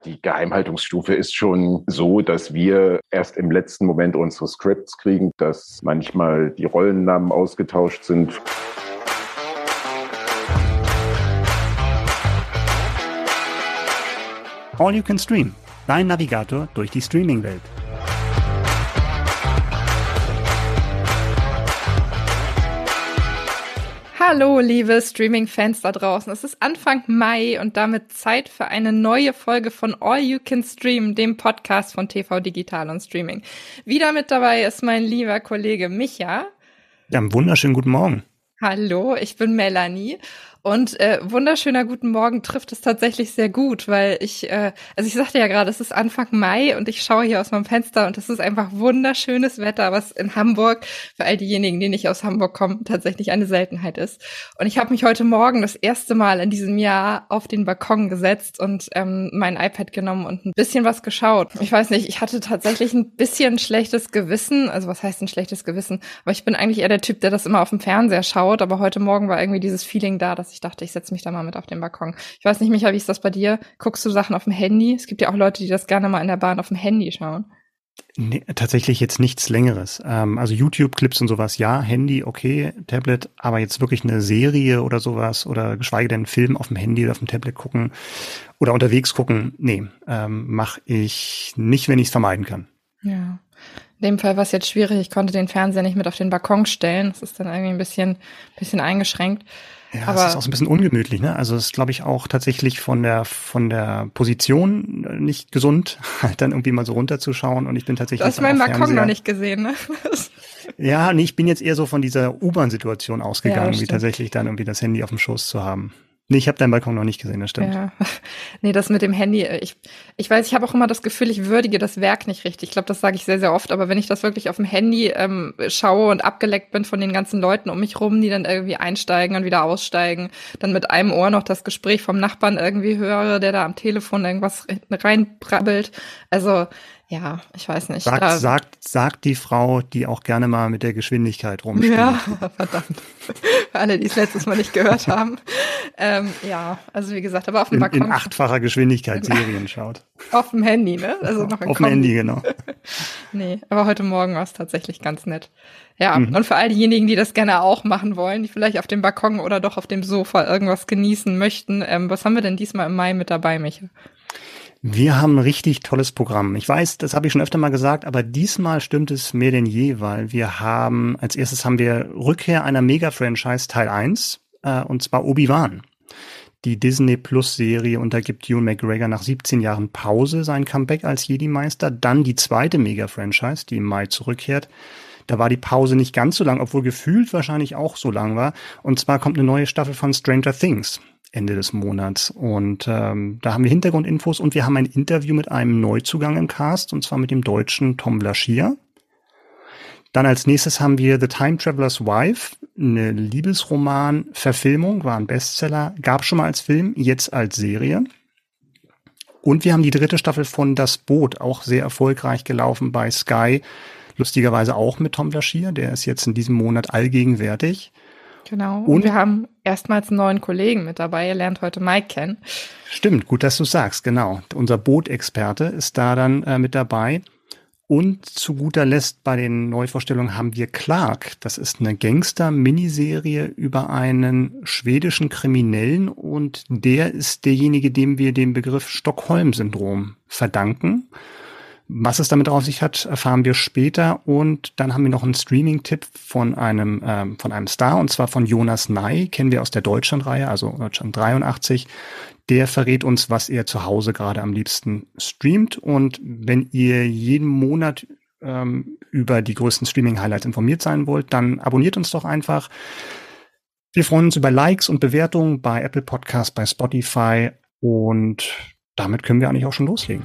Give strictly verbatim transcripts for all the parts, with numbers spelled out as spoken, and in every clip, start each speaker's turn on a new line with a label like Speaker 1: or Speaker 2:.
Speaker 1: Die Geheimhaltungsstufe ist schon so, dass wir erst im letzten Moment unsere Scripts kriegen, dass manchmal die Rollennamen ausgetauscht sind.
Speaker 2: All You Can Stream, dein Navigator durch die Streaming-Welt.
Speaker 3: Hallo, liebe Streaming-Fans da draußen. Es ist Anfang Mai und damit Zeit für eine neue Folge von All You Can Stream, dem Podcast von T V Digital und Streaming. Wieder mit dabei ist mein lieber Kollege Micha.
Speaker 2: Ja, einen wunderschönen guten Morgen.
Speaker 3: Hallo, ich bin Melanie. Und äh, wunderschöner guten Morgen trifft es tatsächlich sehr gut, weil ich, äh, also ich sagte ja gerade, es ist Anfang Mai und ich schaue hier aus meinem Fenster und es ist einfach wunderschönes Wetter, was in Hamburg, für all diejenigen, die nicht aus Hamburg kommen, tatsächlich eine Seltenheit ist. Und ich habe mich heute Morgen das erste Mal in diesem Jahr auf den Balkon gesetzt und ähm, mein iPad genommen und ein bisschen was geschaut. Ich weiß nicht, ich hatte tatsächlich ein bisschen schlechtes Gewissen, also was heißt ein schlechtes Gewissen? Aber ich bin eigentlich eher der Typ, der das immer auf dem Fernseher schaut, aber heute Morgen war irgendwie dieses Feeling da, dass ich dachte, ich setze mich da mal mit auf den Balkon. Ich weiß nicht, Micha, wie ist das bei dir? Guckst du Sachen auf dem Handy? Es gibt ja auch Leute, die das gerne mal in der Bahn auf dem Handy schauen.
Speaker 2: Nee, tatsächlich jetzt nichts Längeres. Ähm, also YouTube-Clips und sowas, ja, Handy, okay, Tablet, aber jetzt wirklich eine Serie oder sowas oder geschweige denn einen Film auf dem Handy oder auf dem Tablet gucken oder unterwegs gucken, nee, ähm, mache ich nicht, wenn ich es vermeiden kann.
Speaker 3: Ja. In dem Fall war es jetzt schwierig. Ich konnte den Fernseher nicht mit auf den Balkon stellen. Das ist dann irgendwie ein bisschen, bisschen eingeschränkt.
Speaker 2: Ja,
Speaker 3: aber
Speaker 2: es ist auch so ein bisschen ungemütlich, ne? Also es ist, glaube ich, auch tatsächlich von der von der Position nicht gesund, halt dann irgendwie mal so runterzuschauen. Und ich bin tatsächlich.
Speaker 3: Du hast meinen Balkon Fernseher noch nicht gesehen, ne?
Speaker 2: Ja, nee, ich bin jetzt eher so von dieser U-Bahn-Situation ausgegangen,
Speaker 3: ja,
Speaker 2: wie tatsächlich dann irgendwie das Handy auf dem Schoß zu haben. Nee, ich habe deinen Balkon noch nicht gesehen, das stimmt.
Speaker 3: Ja. Nee, das mit dem Handy, ich ich weiß, ich habe auch immer das Gefühl, ich würdige das Werk nicht richtig. Ich glaube, das sage ich sehr, sehr oft, aber wenn ich das wirklich auf dem Handy ähm, schaue und abgeleckt bin von den ganzen Leuten um mich rum, die dann irgendwie einsteigen und wieder aussteigen, dann mit einem Ohr noch das Gespräch vom Nachbarn irgendwie höre, der da am Telefon irgendwas reinbrabbelt. Also ja, ich weiß nicht.
Speaker 2: Sagt,
Speaker 3: da,
Speaker 2: sagt, sagt die Frau, die auch gerne mal mit der Geschwindigkeit rumspielt.
Speaker 3: Ja, verdammt. Für alle, die es letztes Mal nicht gehört haben. ähm, ja, also wie gesagt, aber auf dem
Speaker 2: in,
Speaker 3: Balkon.
Speaker 2: In achtfacher Geschwindigkeit Serien schaut.
Speaker 3: Auf dem Handy, ne? Also noch
Speaker 2: Auf dem Handy, genau.
Speaker 3: Nee, aber heute Morgen war es tatsächlich ganz nett. Ja,
Speaker 2: Mhm.
Speaker 3: und für all diejenigen, die das gerne auch machen wollen, die vielleicht auf dem Balkon oder doch auf dem Sofa irgendwas genießen möchten, ähm, was haben wir denn diesmal im Mai mit dabei, Micha?
Speaker 2: Wir haben ein richtig tolles Programm. Ich weiß, das habe ich schon öfter mal gesagt, aber diesmal stimmt es mehr denn je, weil wir haben, als erstes haben wir Rückkehr einer Mega-Franchise Teil eins, äh, und zwar Obi-Wan. Die Disney-Plus-Serie, und da gibt Ewan McGregor nach siebzehn Jahren Pause sein Comeback als Jedi-Meister. Dann die zweite Mega-Franchise, die im Mai zurückkehrt. Da war die Pause nicht ganz so lang, obwohl gefühlt wahrscheinlich auch so lang war. Und zwar kommt eine neue Staffel von Stranger Things Ende des Monats. Und ähm, da haben wir Hintergrundinfos und wir haben ein Interview mit einem Neuzugang im Cast, und zwar mit dem deutschen Tom Blaschier. Dann als nächstes haben wir The Time Traveler's Wife, eine Liebesroman-Verfilmung, war ein Bestseller, gab schon mal als Film, jetzt als Serie. Und wir haben die dritte Staffel von Das Boot, auch sehr erfolgreich gelaufen bei Sky, lustigerweise auch mit Tom Blaschier, der ist jetzt in diesem Monat allgegenwärtig.
Speaker 3: Genau, und, und wir haben erstmals einen neuen Kollegen mit dabei, er lernt heute Mike kennen.
Speaker 2: Stimmt, gut, dass du sagst, genau. Unser Bootexperte ist da dann äh, mit dabei. Und zu guter Letzt bei den Neuvorstellungen haben wir Clark. Das ist eine Gangster-Miniserie über einen schwedischen Kriminellen und der ist derjenige, dem wir den Begriff Stockholm-Syndrom verdanken. Was es damit auf sich hat, erfahren wir später. Und dann haben wir noch einen Streaming-Tipp von einem ähm, von einem Star, und zwar von Jonas Ney, kennen wir aus der Deutschland-Reihe, also Deutschland dreiundachtzig. Der verrät uns, was er zu Hause gerade am liebsten streamt. Und wenn ihr jeden Monat ähm, über die größten Streaming-Highlights informiert sein wollt, dann abonniert uns doch einfach. Wir freuen uns über Likes und Bewertungen bei Apple Podcasts, bei Spotify. Und damit können wir eigentlich auch schon loslegen.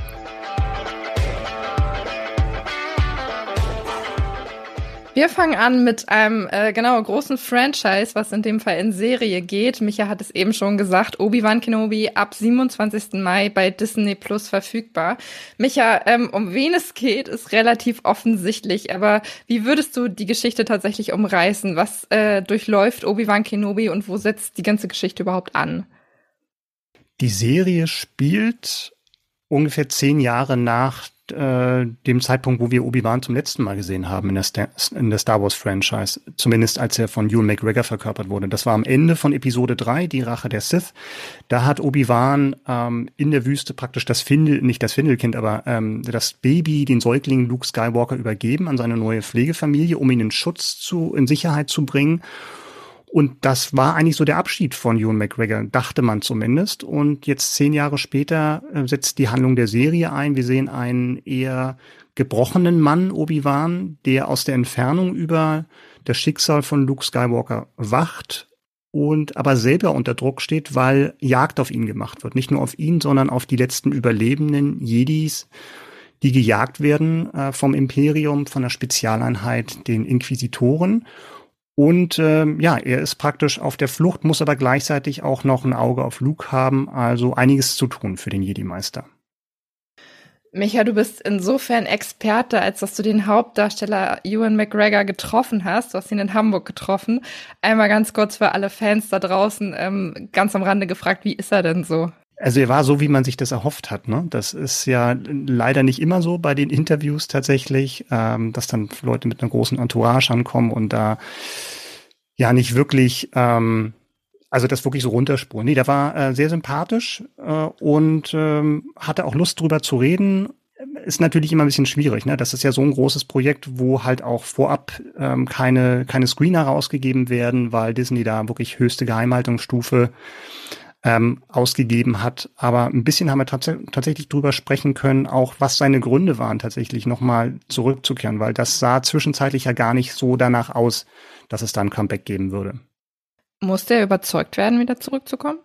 Speaker 3: Wir fangen an mit einem äh, genau großen Franchise, was in dem Fall in Serie geht. Micha hat es eben schon gesagt, Obi-Wan Kenobi ab siebenundzwanzigsten Mai bei Disney Plus verfügbar. Micha, ähm, um wen es geht, ist relativ offensichtlich, aber wie würdest du die Geschichte tatsächlich umreißen? Was äh, durchläuft Obi-Wan Kenobi und wo setzt die ganze Geschichte überhaupt an?
Speaker 2: Die Serie spielt ungefähr zehn Jahre nach äh, dem Zeitpunkt, wo wir Obi-Wan zum letzten Mal gesehen haben in der, Star, in der Star Wars Franchise. Zumindest als er von Ewan McGregor verkörpert wurde. Das war am Ende von Episode drei, die Rache der Sith. Da hat Obi-Wan ähm, in der Wüste praktisch das Findel, nicht das Findelkind, aber ähm, das Baby, den Säugling Luke Skywalker übergeben an seine neue Pflegefamilie, um ihn in Schutz zu, in Sicherheit zu bringen. Und das war eigentlich so der Abschied von Ewan McGregor, dachte man zumindest. Und jetzt zehn Jahre später äh, setzt die Handlung der Serie ein. Wir sehen einen eher gebrochenen Mann, Obi-Wan, der aus der Entfernung über das Schicksal von Luke Skywalker wacht und aber selber unter Druck steht, weil Jagd auf ihn gemacht wird. Nicht nur auf ihn, sondern auf die letzten überlebenden Jedis, die gejagt werden äh, vom Imperium, von der Spezialeinheit, den Inquisitoren. Und ähm, ja, er ist praktisch auf der Flucht, muss aber gleichzeitig auch noch ein Auge auf Luke haben, also einiges zu tun für den Jedi-Meister.
Speaker 3: Micha, du bist insofern Experte, als dass du den Hauptdarsteller Ewan McGregor getroffen hast. Du hast ihn in Hamburg getroffen. Einmal ganz kurz für alle Fans da draußen, ähm, ganz am Rande gefragt, wie ist er denn so?
Speaker 2: Also er war so, wie man sich das erhofft hat, ne? Das ist ja leider nicht immer so bei den Interviews tatsächlich, ähm, dass dann Leute mit einer großen Entourage ankommen und da ja nicht wirklich, ähm, also das wirklich so runterspuren. Nee, der war äh, sehr sympathisch äh, und ähm, hatte auch Lust drüber zu reden. Ist natürlich immer ein bisschen schwierig, ne? Das ist ja so ein großes Projekt, wo halt auch vorab ähm, keine keine Screener rausgegeben werden, weil Disney da wirklich höchste Geheimhaltungsstufe Ähm, ausgegeben hat. Aber ein bisschen haben wir tats- tatsächlich drüber sprechen können, auch was seine Gründe waren, tatsächlich nochmal zurückzukehren, weil das sah zwischenzeitlich ja gar nicht so danach aus, dass es da ein Comeback geben würde.
Speaker 3: Musste er überzeugt werden, wieder zurückzukommen?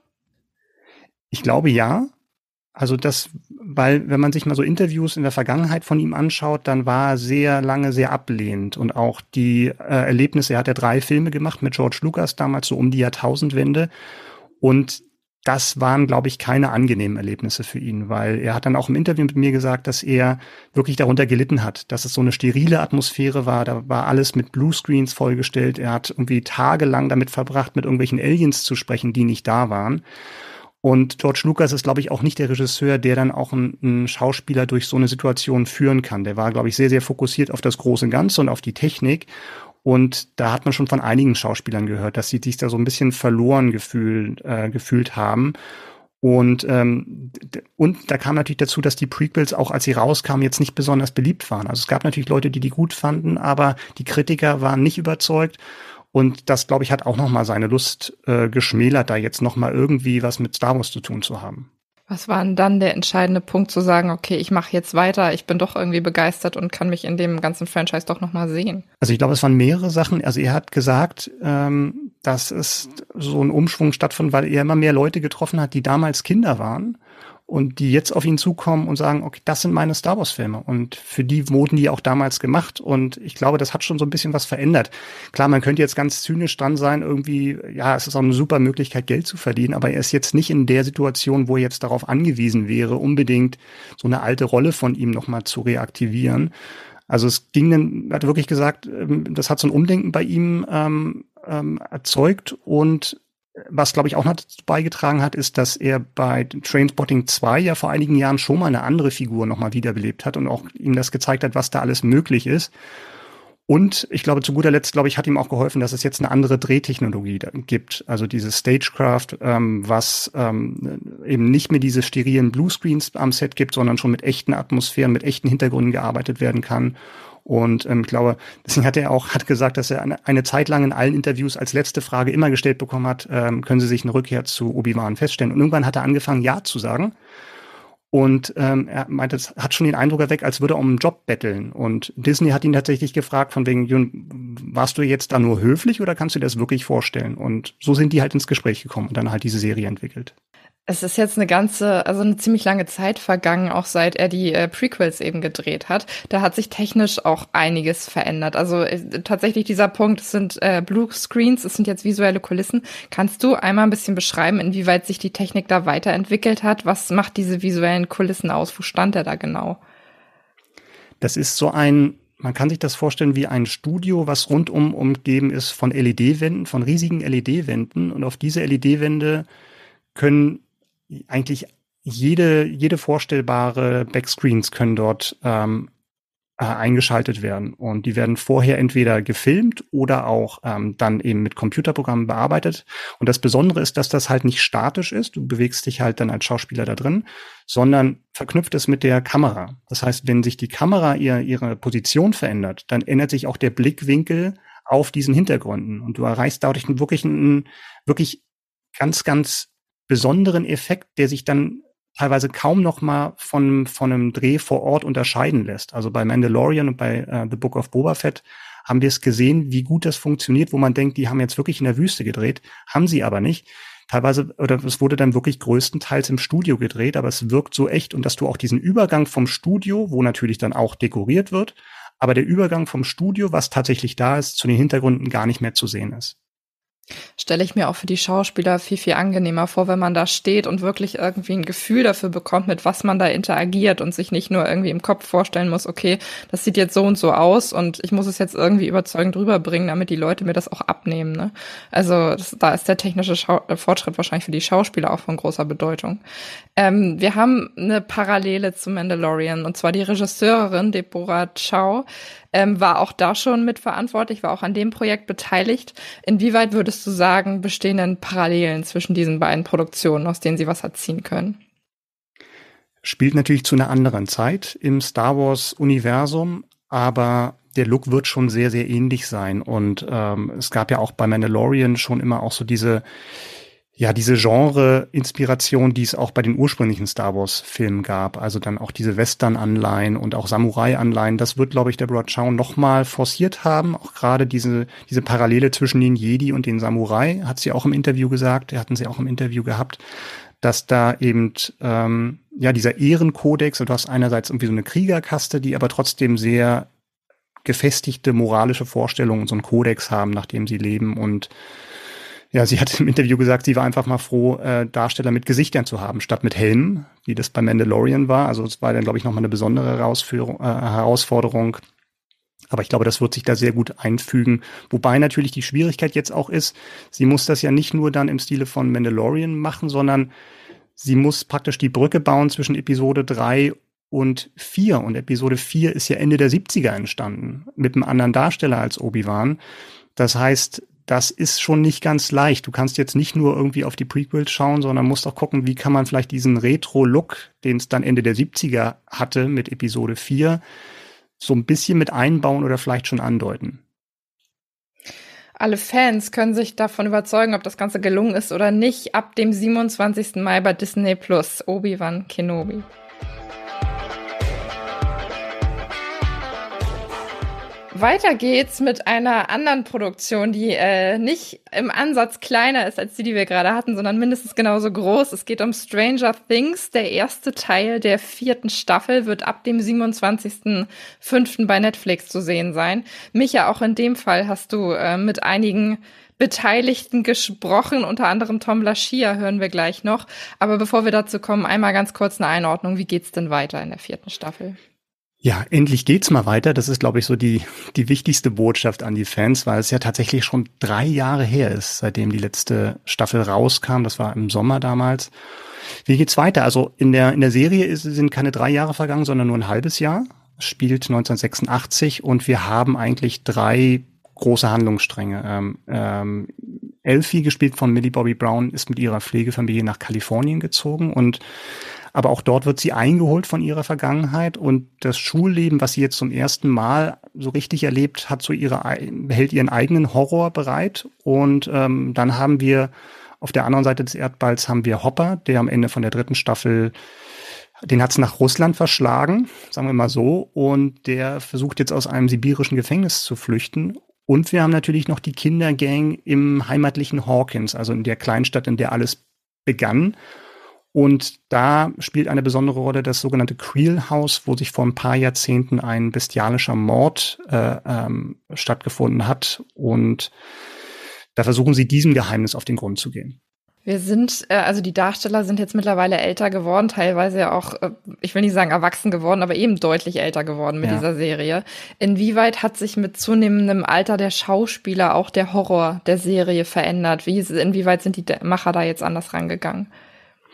Speaker 2: Ich glaube ja. Also das, weil wenn man sich mal so Interviews in der Vergangenheit von ihm anschaut, dann war er sehr lange sehr ablehnend und auch die äh, Erlebnisse, er hat ja drei Filme gemacht mit George Lucas damals so um die Jahrtausendwende und das waren, glaube ich, keine angenehmen Erlebnisse für ihn, weil er hat dann auch im Interview mit mir gesagt, dass er wirklich darunter gelitten hat, dass es so eine sterile Atmosphäre war, da war alles mit Bluescreens vollgestellt, er hat irgendwie tagelang damit verbracht, mit irgendwelchen Aliens zu sprechen, die nicht da waren. Und George Lucas ist, glaube ich, auch nicht der Regisseur, der dann auch einen, einen Schauspieler durch so eine Situation führen kann. Der war, glaube ich, sehr, sehr fokussiert auf das große Ganze und auf die Technik. Und da hat man schon von einigen Schauspielern gehört, dass sie sich da so ein bisschen verloren gefühlt, äh, gefühlt haben. Und, ähm, und da kam natürlich dazu, dass die Prequels auch, als sie rauskamen, jetzt nicht besonders beliebt waren. Also es gab natürlich Leute, die die gut fanden, aber die Kritiker waren nicht überzeugt. Und das, glaube ich, hat auch noch mal seine Lust äh, geschmälert, da jetzt noch mal irgendwie was mit Star Wars zu tun zu haben.
Speaker 3: Was war denn dann der entscheidende Punkt zu sagen, okay, ich mache jetzt weiter, ich bin doch irgendwie begeistert und kann mich in dem ganzen Franchise doch noch mal sehen?
Speaker 2: Also ich glaube, es waren mehrere Sachen. Also er hat gesagt, ähm, dass es so ein Umschwung stattfand, weil er immer mehr Leute getroffen hat, die damals Kinder waren und die jetzt auf ihn zukommen und sagen, okay, das sind meine Star Wars Filme und für die wurden die auch damals gemacht und ich glaube, das hat schon so ein bisschen was verändert. Klar, man könnte jetzt ganz zynisch dran sein, irgendwie, ja, es ist auch eine super Möglichkeit, Geld zu verdienen, aber er ist jetzt nicht in der Situation, wo er jetzt darauf angewiesen wäre, unbedingt so eine alte Rolle von ihm nochmal zu reaktivieren. Also es ging dann, er hat wirklich gesagt, das hat so ein Umdenken bei ihm ähm, ähm, erzeugt und was, glaube ich, auch noch dazu beigetragen hat, ist, dass er bei Trainspotting zwei ja vor einigen Jahren schon mal eine andere Figur nochmal wiederbelebt hat und auch ihm das gezeigt hat, was da alles möglich ist. Und ich glaube, zu guter Letzt, glaube ich, hat ihm auch geholfen, dass es jetzt eine andere Drehtechnologie gibt. Also dieses Stagecraft, ähm, was ähm, eben nicht mehr diese sterilen Bluescreens am Set gibt, sondern schon mit echten Atmosphären, mit echten Hintergründen gearbeitet werden kann. Und ähm, ich glaube, deswegen hat er auch hat gesagt, dass er eine, eine Zeit lang in allen Interviews als letzte Frage immer gestellt bekommen hat, ähm, können Sie sich eine Rückkehr zu Obi-Wan feststellen? Und irgendwann hat er angefangen, Ja zu sagen. Und ähm, er meinte, es hat schon den Eindruck erweckt, als würde er um einen Job betteln. Und Disney hat ihn tatsächlich gefragt, von wegen, Jun, warst du jetzt da nur höflich oder kannst du dir das wirklich vorstellen? Und so sind die halt ins Gespräch gekommen und dann halt diese Serie entwickelt.
Speaker 3: Es ist jetzt eine ganze, also eine ziemlich lange Zeit vergangen, auch seit er die äh, Prequels eben gedreht hat. Da hat sich technisch auch einiges verändert. Also äh, tatsächlich dieser Punkt, es sind äh, Blue Screens, es sind jetzt visuelle Kulissen. Kannst du einmal ein bisschen beschreiben, inwieweit sich die Technik da weiterentwickelt hat? Was macht diese visuellen Kulissen aus? Wo stand er da genau?
Speaker 2: Das ist so ein, man kann sich das vorstellen wie ein Studio, was rundum umgeben ist von L E D-Wänden, von riesigen L E D-Wänden. Und auf diese L E D-Wände können eigentlich jede, jede vorstellbare Backscreens können dort ähm, äh, eingeschaltet werden. Und die werden vorher entweder gefilmt oder auch ähm, dann eben mit Computerprogrammen bearbeitet. Und das Besondere ist, dass das halt nicht statisch ist. Du bewegst dich halt dann als Schauspieler da drin, sondern verknüpft es mit der Kamera. Das heißt, wenn sich die Kamera ihr, ihre Position verändert, dann ändert sich auch der Blickwinkel auf diesen Hintergründen. Und du erreichst dadurch wirklich einen wirklich ganz, ganz besonderen Effekt, der sich dann teilweise kaum noch mal von, von einem Dreh vor Ort unterscheiden lässt. Also bei Mandalorian und bei uh, The Book of Boba Fett haben wir es gesehen, wie gut das funktioniert, wo man denkt, die haben jetzt wirklich in der Wüste gedreht, haben sie aber nicht. Teilweise, oder es wurde dann wirklich größtenteils im Studio gedreht, aber es wirkt so echt, und dass du auch diesen Übergang vom Studio, wo natürlich dann auch dekoriert wird, aber der Übergang vom Studio, was tatsächlich da ist, zu den Hintergründen gar nicht mehr zu sehen ist.
Speaker 3: Stelle ich mir auch für die Schauspieler viel, viel angenehmer vor, wenn man da steht und wirklich irgendwie ein Gefühl dafür bekommt, mit was man da interagiert und sich nicht nur irgendwie im Kopf vorstellen muss, okay, das sieht jetzt so und so aus und ich muss es jetzt irgendwie überzeugend rüberbringen, damit die Leute mir das auch abnehmen. Ne? Also das, da ist der technische Schau- Fortschritt wahrscheinlich für die Schauspieler auch von großer Bedeutung. Ähm, wir haben eine Parallele zu Mandalorian, und zwar die Regisseurin Deborah Chow ähm, war auch da schon mitverantwortlich, war auch an dem Projekt beteiligt. Inwieweit würdest du sagen, bestehen denn Parallelen zwischen diesen beiden Produktionen, aus denen sie was hat ziehen können?
Speaker 2: Spielt natürlich zu einer anderen Zeit im Star Wars-Universum, aber der Look wird schon sehr, sehr ähnlich sein. Und ähm, es gab ja auch bei Mandalorian schon immer auch so diese Ja, diese Genre-Inspiration, die es auch bei den ursprünglichen Star Wars-Filmen gab, also dann auch diese Western-Anleihen und auch Samurai-Anleihen, das wird, glaube ich, Deborah Chow nochmal forciert haben. Auch gerade diese diese Parallele zwischen den Jedi und den Samurai, hat sie auch im Interview gesagt, hatten sie auch im Interview gehabt, dass da eben ähm, ja dieser Ehrenkodex, und du hast einerseits irgendwie so eine Kriegerkaste, die aber trotzdem sehr gefestigte moralische Vorstellungen und so einen Kodex haben, nach dem sie leben. Und ja, sie hat im Interview gesagt, sie war einfach mal froh, äh, Darsteller mit Gesichtern zu haben, statt mit Helmen, wie das bei Mandalorian war. Also es war dann, glaube ich, nochmal eine besondere Herausführung, äh, Herausforderung. Aber ich glaube, das wird sich da sehr gut einfügen. Wobei natürlich die Schwierigkeit jetzt auch ist, sie muss das ja nicht nur dann im Stile von Mandalorian machen, sondern sie muss praktisch die Brücke bauen zwischen Episode drei und vier. Und Episode vier ist ja Ende der siebziger entstanden, mit einem anderen Darsteller als Obi-Wan. Das heißt, das ist schon nicht ganz leicht. Du kannst jetzt nicht nur irgendwie auf die Prequels schauen, sondern musst auch gucken, wie kann man vielleicht diesen Retro-Look, den es dann Ende der siebziger hatte mit Episode vier, so ein bisschen mit einbauen oder vielleicht schon andeuten.
Speaker 3: Alle Fans können sich davon überzeugen, ob das Ganze gelungen ist oder nicht, ab dem siebenundzwanzigsten Mai bei Disney Plus, Obi-Wan Kenobi. Weiter geht's mit einer anderen Produktion, die äh, nicht im Ansatz kleiner ist als die, die wir gerade hatten, sondern mindestens genauso groß. Es geht um Stranger Things. Der erste Teil der vierten Staffel wird ab dem siebenundzwanzigsten fünften bei Netflix zu sehen sein. Micha, auch in dem Fall hast du äh, mit einigen Beteiligten gesprochen, unter anderem Tom Lashia hören wir gleich noch. Aber bevor wir dazu kommen, einmal ganz kurz eine Einordnung. Wie geht's denn weiter in der vierten Staffel?
Speaker 2: Ja, endlich geht's mal weiter. Das ist, glaube ich, so die die wichtigste Botschaft an die Fans, weil es ja tatsächlich schon drei Jahre her ist, seitdem die letzte Staffel rauskam. Das war im Sommer damals. Wie geht's weiter? Also in der in der Serie ist, sind keine drei Jahre vergangen, sondern nur ein halbes Jahr. Spielt neunzehnhundertsechsundachtzig und wir haben eigentlich drei große Handlungsstränge. Ähm, ähm, Elfie, gespielt von Millie Bobby Brown, ist mit ihrer Pflegefamilie nach Kalifornien gezogen, und aber auch dort wird sie eingeholt von ihrer Vergangenheit, und das Schulleben, was sie jetzt zum ersten Mal so richtig erlebt, hat so ihre hält ihren eigenen Horror bereit. Und ähm, dann haben wir auf der anderen Seite des Erdballs haben wir Hopper, der am Ende von der dritten Staffel, den hat's nach Russland verschlagen, sagen wir mal so, und der versucht jetzt aus einem sibirischen Gefängnis zu flüchten. Und wir haben natürlich noch die Kindergang im heimatlichen Hawkins, also in der Kleinstadt, in der alles begann. Und da spielt eine besondere Rolle das sogenannte Creel House, wo sich vor ein paar Jahrzehnten ein bestialischer Mord äh, ähm, stattgefunden hat. Und da versuchen sie, diesem Geheimnis auf den Grund zu gehen.
Speaker 3: Wir sind, äh, also die Darsteller sind jetzt mittlerweile älter geworden, teilweise auch, äh, ich will nicht sagen erwachsen geworden, aber eben deutlich älter geworden mit
Speaker 2: ja.
Speaker 3: dieser Serie. Inwieweit hat sich mit zunehmendem Alter der Schauspieler auch der Horror der Serie verändert? Wie, inwieweit sind die Macher da jetzt anders rangegangen?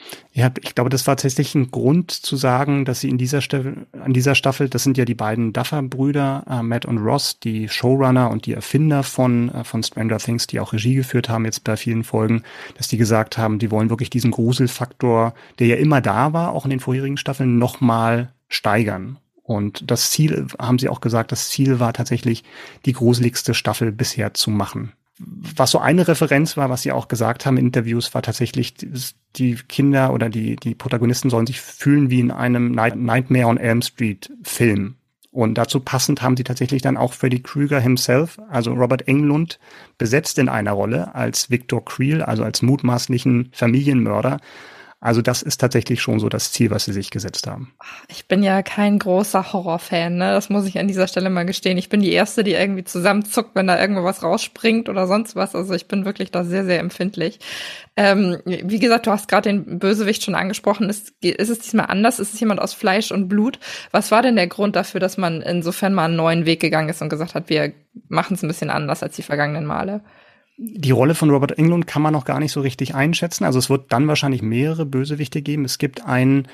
Speaker 2: Ja, ich glaube, das war tatsächlich ein Grund zu sagen, dass sie in dieser Staffel, an dieser Staffel, das sind ja die beiden Duffer-Brüder, äh, Matt und Ross, die Showrunner und die Erfinder von, äh, von Stranger Things, die auch Regie geführt haben jetzt bei vielen Folgen, dass die gesagt haben, die wollen wirklich diesen Gruselfaktor, der ja immer da war, auch in den vorherigen Staffeln, nochmal steigern. Und das Ziel, haben sie auch gesagt, das Ziel war tatsächlich, die gruseligste Staffel bisher zu machen. Was so eine Referenz war, was sie auch gesagt haben in Interviews, war tatsächlich, die Kinder oder die, die Protagonisten sollen sich fühlen wie in einem Nightmare on Elm Street Film. Und dazu passend haben sie tatsächlich dann auch Freddy Krueger himself, also Robert Englund, besetzt in einer Rolle als Victor Creel, also als mutmaßlichen Familienmörder. Also das ist tatsächlich schon so das Ziel, was sie sich gesetzt haben.
Speaker 3: Ich bin ja kein großer Horrorfan, ne? Das muss ich an dieser Stelle mal gestehen. Ich bin die Erste, die irgendwie zusammenzuckt, wenn da irgendwo was rausspringt oder sonst was. Also ich bin wirklich da sehr, sehr empfindlich. Ähm, wie gesagt, du hast gerade den Bösewicht schon angesprochen. Ist, ist es diesmal anders? Ist es jemand aus Fleisch und Blut? Was war denn der Grund dafür, dass man insofern mal einen neuen Weg gegangen ist und gesagt hat, wir machen es ein bisschen anders als die vergangenen Male?
Speaker 2: Die Rolle von Robert Englund kann man noch gar nicht so richtig einschätzen. Also es wird dann wahrscheinlich mehrere Bösewichte geben. Es gibt einen,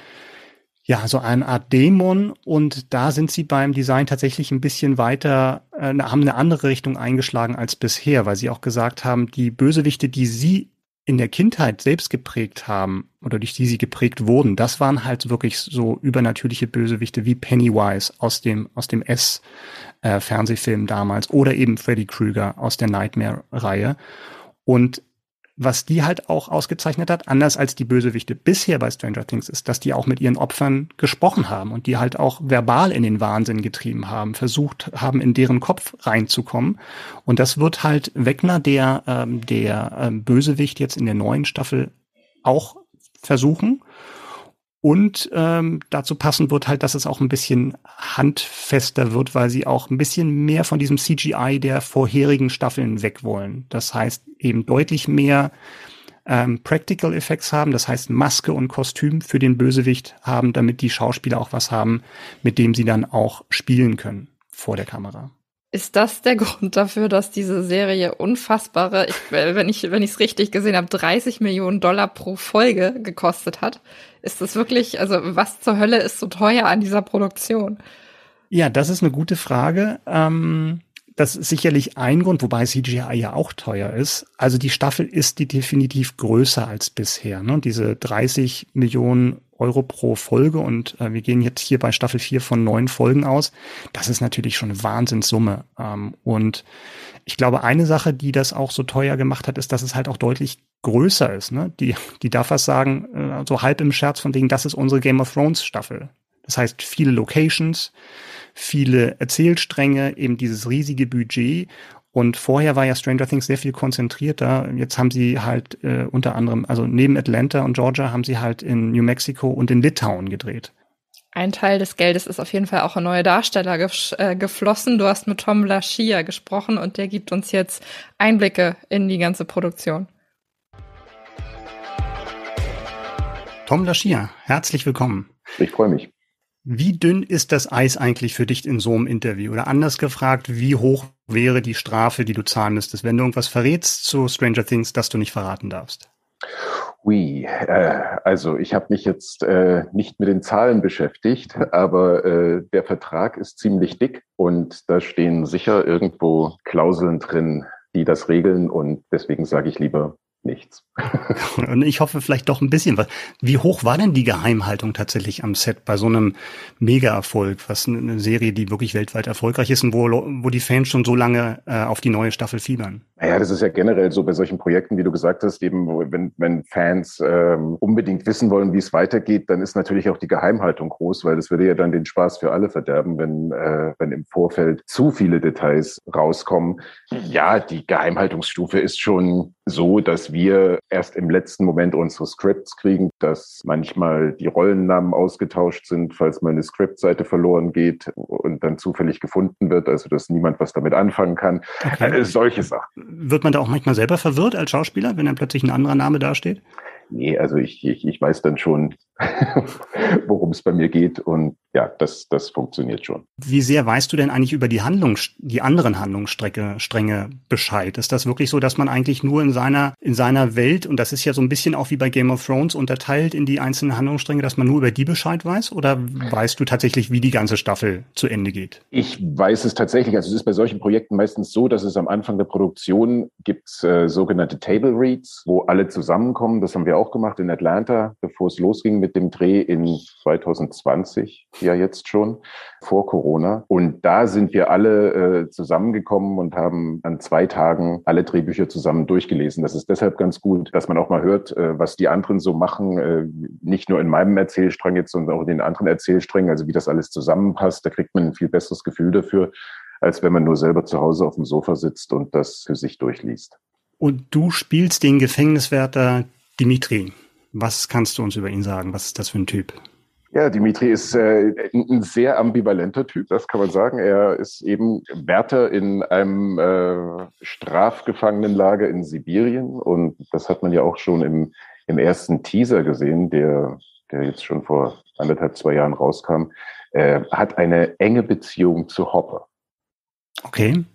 Speaker 2: ja, so eine Art Dämon und da sind sie beim Design tatsächlich ein bisschen weiter, äh, haben eine andere Richtung eingeschlagen als bisher, weil sie auch gesagt haben, die Bösewichte, die sie in der Kindheit selbst geprägt haben oder durch die sie geprägt wurden, das waren halt wirklich so übernatürliche Bösewichte wie Pennywise aus dem aus dem S äh, Fernsehfilm damals oder eben Freddy Krueger aus der Nightmare-Reihe. Und was die halt auch ausgezeichnet hat, anders als die Bösewichte bisher bei Stranger Things, ist, dass die auch mit ihren Opfern gesprochen haben und die halt auch verbal in den Wahnsinn getrieben haben, versucht haben, in deren Kopf reinzukommen. Und das wird halt Wegner, der, ähm, der ähm, Bösewicht jetzt in der neuen Staffel auch versuchen. Und ähm, dazu passend wird halt, dass es auch ein bisschen handfester wird, weil sie auch ein bisschen mehr von diesem C G I der vorherigen Staffeln weg wollen. Das heißt eben deutlich mehr ähm, Practical Effects haben, das heißt Maske und Kostüm für den Bösewicht haben, damit die Schauspieler auch was haben, mit dem sie dann auch spielen können vor der Kamera.
Speaker 3: Ist das der Grund dafür, dass diese Serie unfassbare, ich, wenn ich wenn ich es richtig gesehen habe, dreißig Millionen Dollar pro Folge gekostet hat? Ist das wirklich, also was zur Hölle ist so teuer an dieser Produktion?
Speaker 2: Ja, das ist eine gute Frage. Ähm, das ist sicherlich ein Grund, wobei C G I ja auch teuer ist. Also die Staffel ist die definitiv größer als bisher, ne? Diese dreißig Millionen Euro pro Folge und äh, wir gehen jetzt hier bei Staffel vier von neun Folgen aus. Das ist natürlich schon eine Wahnsinnssumme. Ähm, und ich glaube, eine Sache, die das auch so teuer gemacht hat, ist, dass es halt auch deutlich größer ist. Ne? Die, die Duffers sagen äh, so halb im Scherz von wegen, das ist unsere Game of Thrones Staffel. Das heißt, viele Locations, viele Erzählstränge, eben dieses riesige Budget. Und vorher war ja Stranger Things sehr viel konzentrierter. Jetzt haben sie halt äh, unter anderem, also neben Atlanta und Georgia, haben sie halt in New Mexico und in Litauen gedreht.
Speaker 3: Ein Teil des Geldes ist auf jeden Fall auch in neue Darsteller gef- äh, geflossen. Du hast mit Tom Lashia gesprochen und der gibt uns jetzt Einblicke in die ganze Produktion.
Speaker 2: Tom Lashia, herzlich willkommen.
Speaker 1: Ich freue mich.
Speaker 2: Wie dünn ist das Eis eigentlich für dich in so einem Interview? Oder anders gefragt, wie hoch wäre die Strafe, die du zahlen müsstest, wenn du irgendwas verrätst zu Stranger Things, das du nicht verraten darfst?
Speaker 1: Ui, äh, also ich habe mich jetzt äh, nicht mit den Zahlen beschäftigt, aber äh, der Vertrag ist ziemlich dick und da stehen sicher irgendwo Klauseln drin, die das regeln und deswegen sage ich lieber nichts.
Speaker 2: Und ich hoffe vielleicht doch ein bisschen was. Wie hoch war denn die Geheimhaltung tatsächlich am Set bei so einem Mega-Erfolg, was eine Serie, die wirklich weltweit erfolgreich ist und wo, wo die Fans schon so lange äh, auf die neue Staffel fiebern?
Speaker 1: Naja, das ist ja generell so bei solchen Projekten, wie du gesagt hast, eben wenn, wenn Fans ähm, unbedingt wissen wollen, wie es weitergeht, dann ist natürlich auch die Geheimhaltung groß, weil das würde ja dann den Spaß für alle verderben, wenn, äh, wenn im Vorfeld zu viele Details rauskommen. Ja, die Geheimhaltungsstufe ist schon so, dass wir erst im letzten Moment unsere Scripts kriegen, dass manchmal die Rollennamen ausgetauscht sind, falls mal eine Scriptseite verloren geht und dann zufällig gefunden wird, also dass niemand was damit anfangen kann. Okay. Äh, solche Sachen.
Speaker 2: Wird man da auch manchmal selber verwirrt als Schauspieler, wenn dann plötzlich ein anderer Name dasteht?
Speaker 1: Nee, also ich, ich, ich weiß dann schon, worum es bei mir geht und ja, das, das funktioniert schon.
Speaker 2: Wie sehr weißt du denn eigentlich über die Handlung, die anderen Handlungsstränge Stränge Bescheid? Ist das wirklich so, dass man eigentlich nur in seiner, in seiner Welt, und das ist ja so ein bisschen auch wie bei Game of Thrones unterteilt in die einzelnen Handlungsstränge, dass man nur über die Bescheid weiß? Oder weißt du tatsächlich, wie die ganze Staffel zu Ende geht?
Speaker 1: Ich weiß es tatsächlich. Also es ist bei solchen Projekten meistens so, dass es am Anfang der Produktion gibt äh, sogenannte Table Reads, wo alle zusammenkommen. Das haben wir auch gemacht in Atlanta, bevor es losging mit dem Dreh in zwanzig zwanzig. Ja, jetzt schon, vor Corona. Und da sind wir alle äh, zusammengekommen und haben an zwei Tagen alle Drehbücher zusammen durchgelesen. Das ist deshalb ganz gut, dass man auch mal hört, äh, was die anderen so machen. Äh, nicht nur in meinem Erzählstrang jetzt, sondern auch in den anderen Erzählsträngen. Also wie das alles zusammenpasst. Da kriegt man ein viel besseres Gefühl dafür, als wenn man nur selber zu Hause auf dem Sofa sitzt und das für sich durchliest.
Speaker 2: Und du spielst den Gefängniswärter Dimitri. Was kannst du uns über ihn sagen? Was ist das für ein Typ?
Speaker 1: Ja, Dimitri ist äh, ein sehr ambivalenter Typ, das kann man sagen. Er ist eben Wärter in einem äh, Strafgefangenenlager in Sibirien. Und das hat man ja auch schon im, im ersten Teaser gesehen, der, der jetzt schon vor anderthalb, zwei Jahren rauskam. Er hat eine enge Beziehung zu Hopper.
Speaker 2: Okay.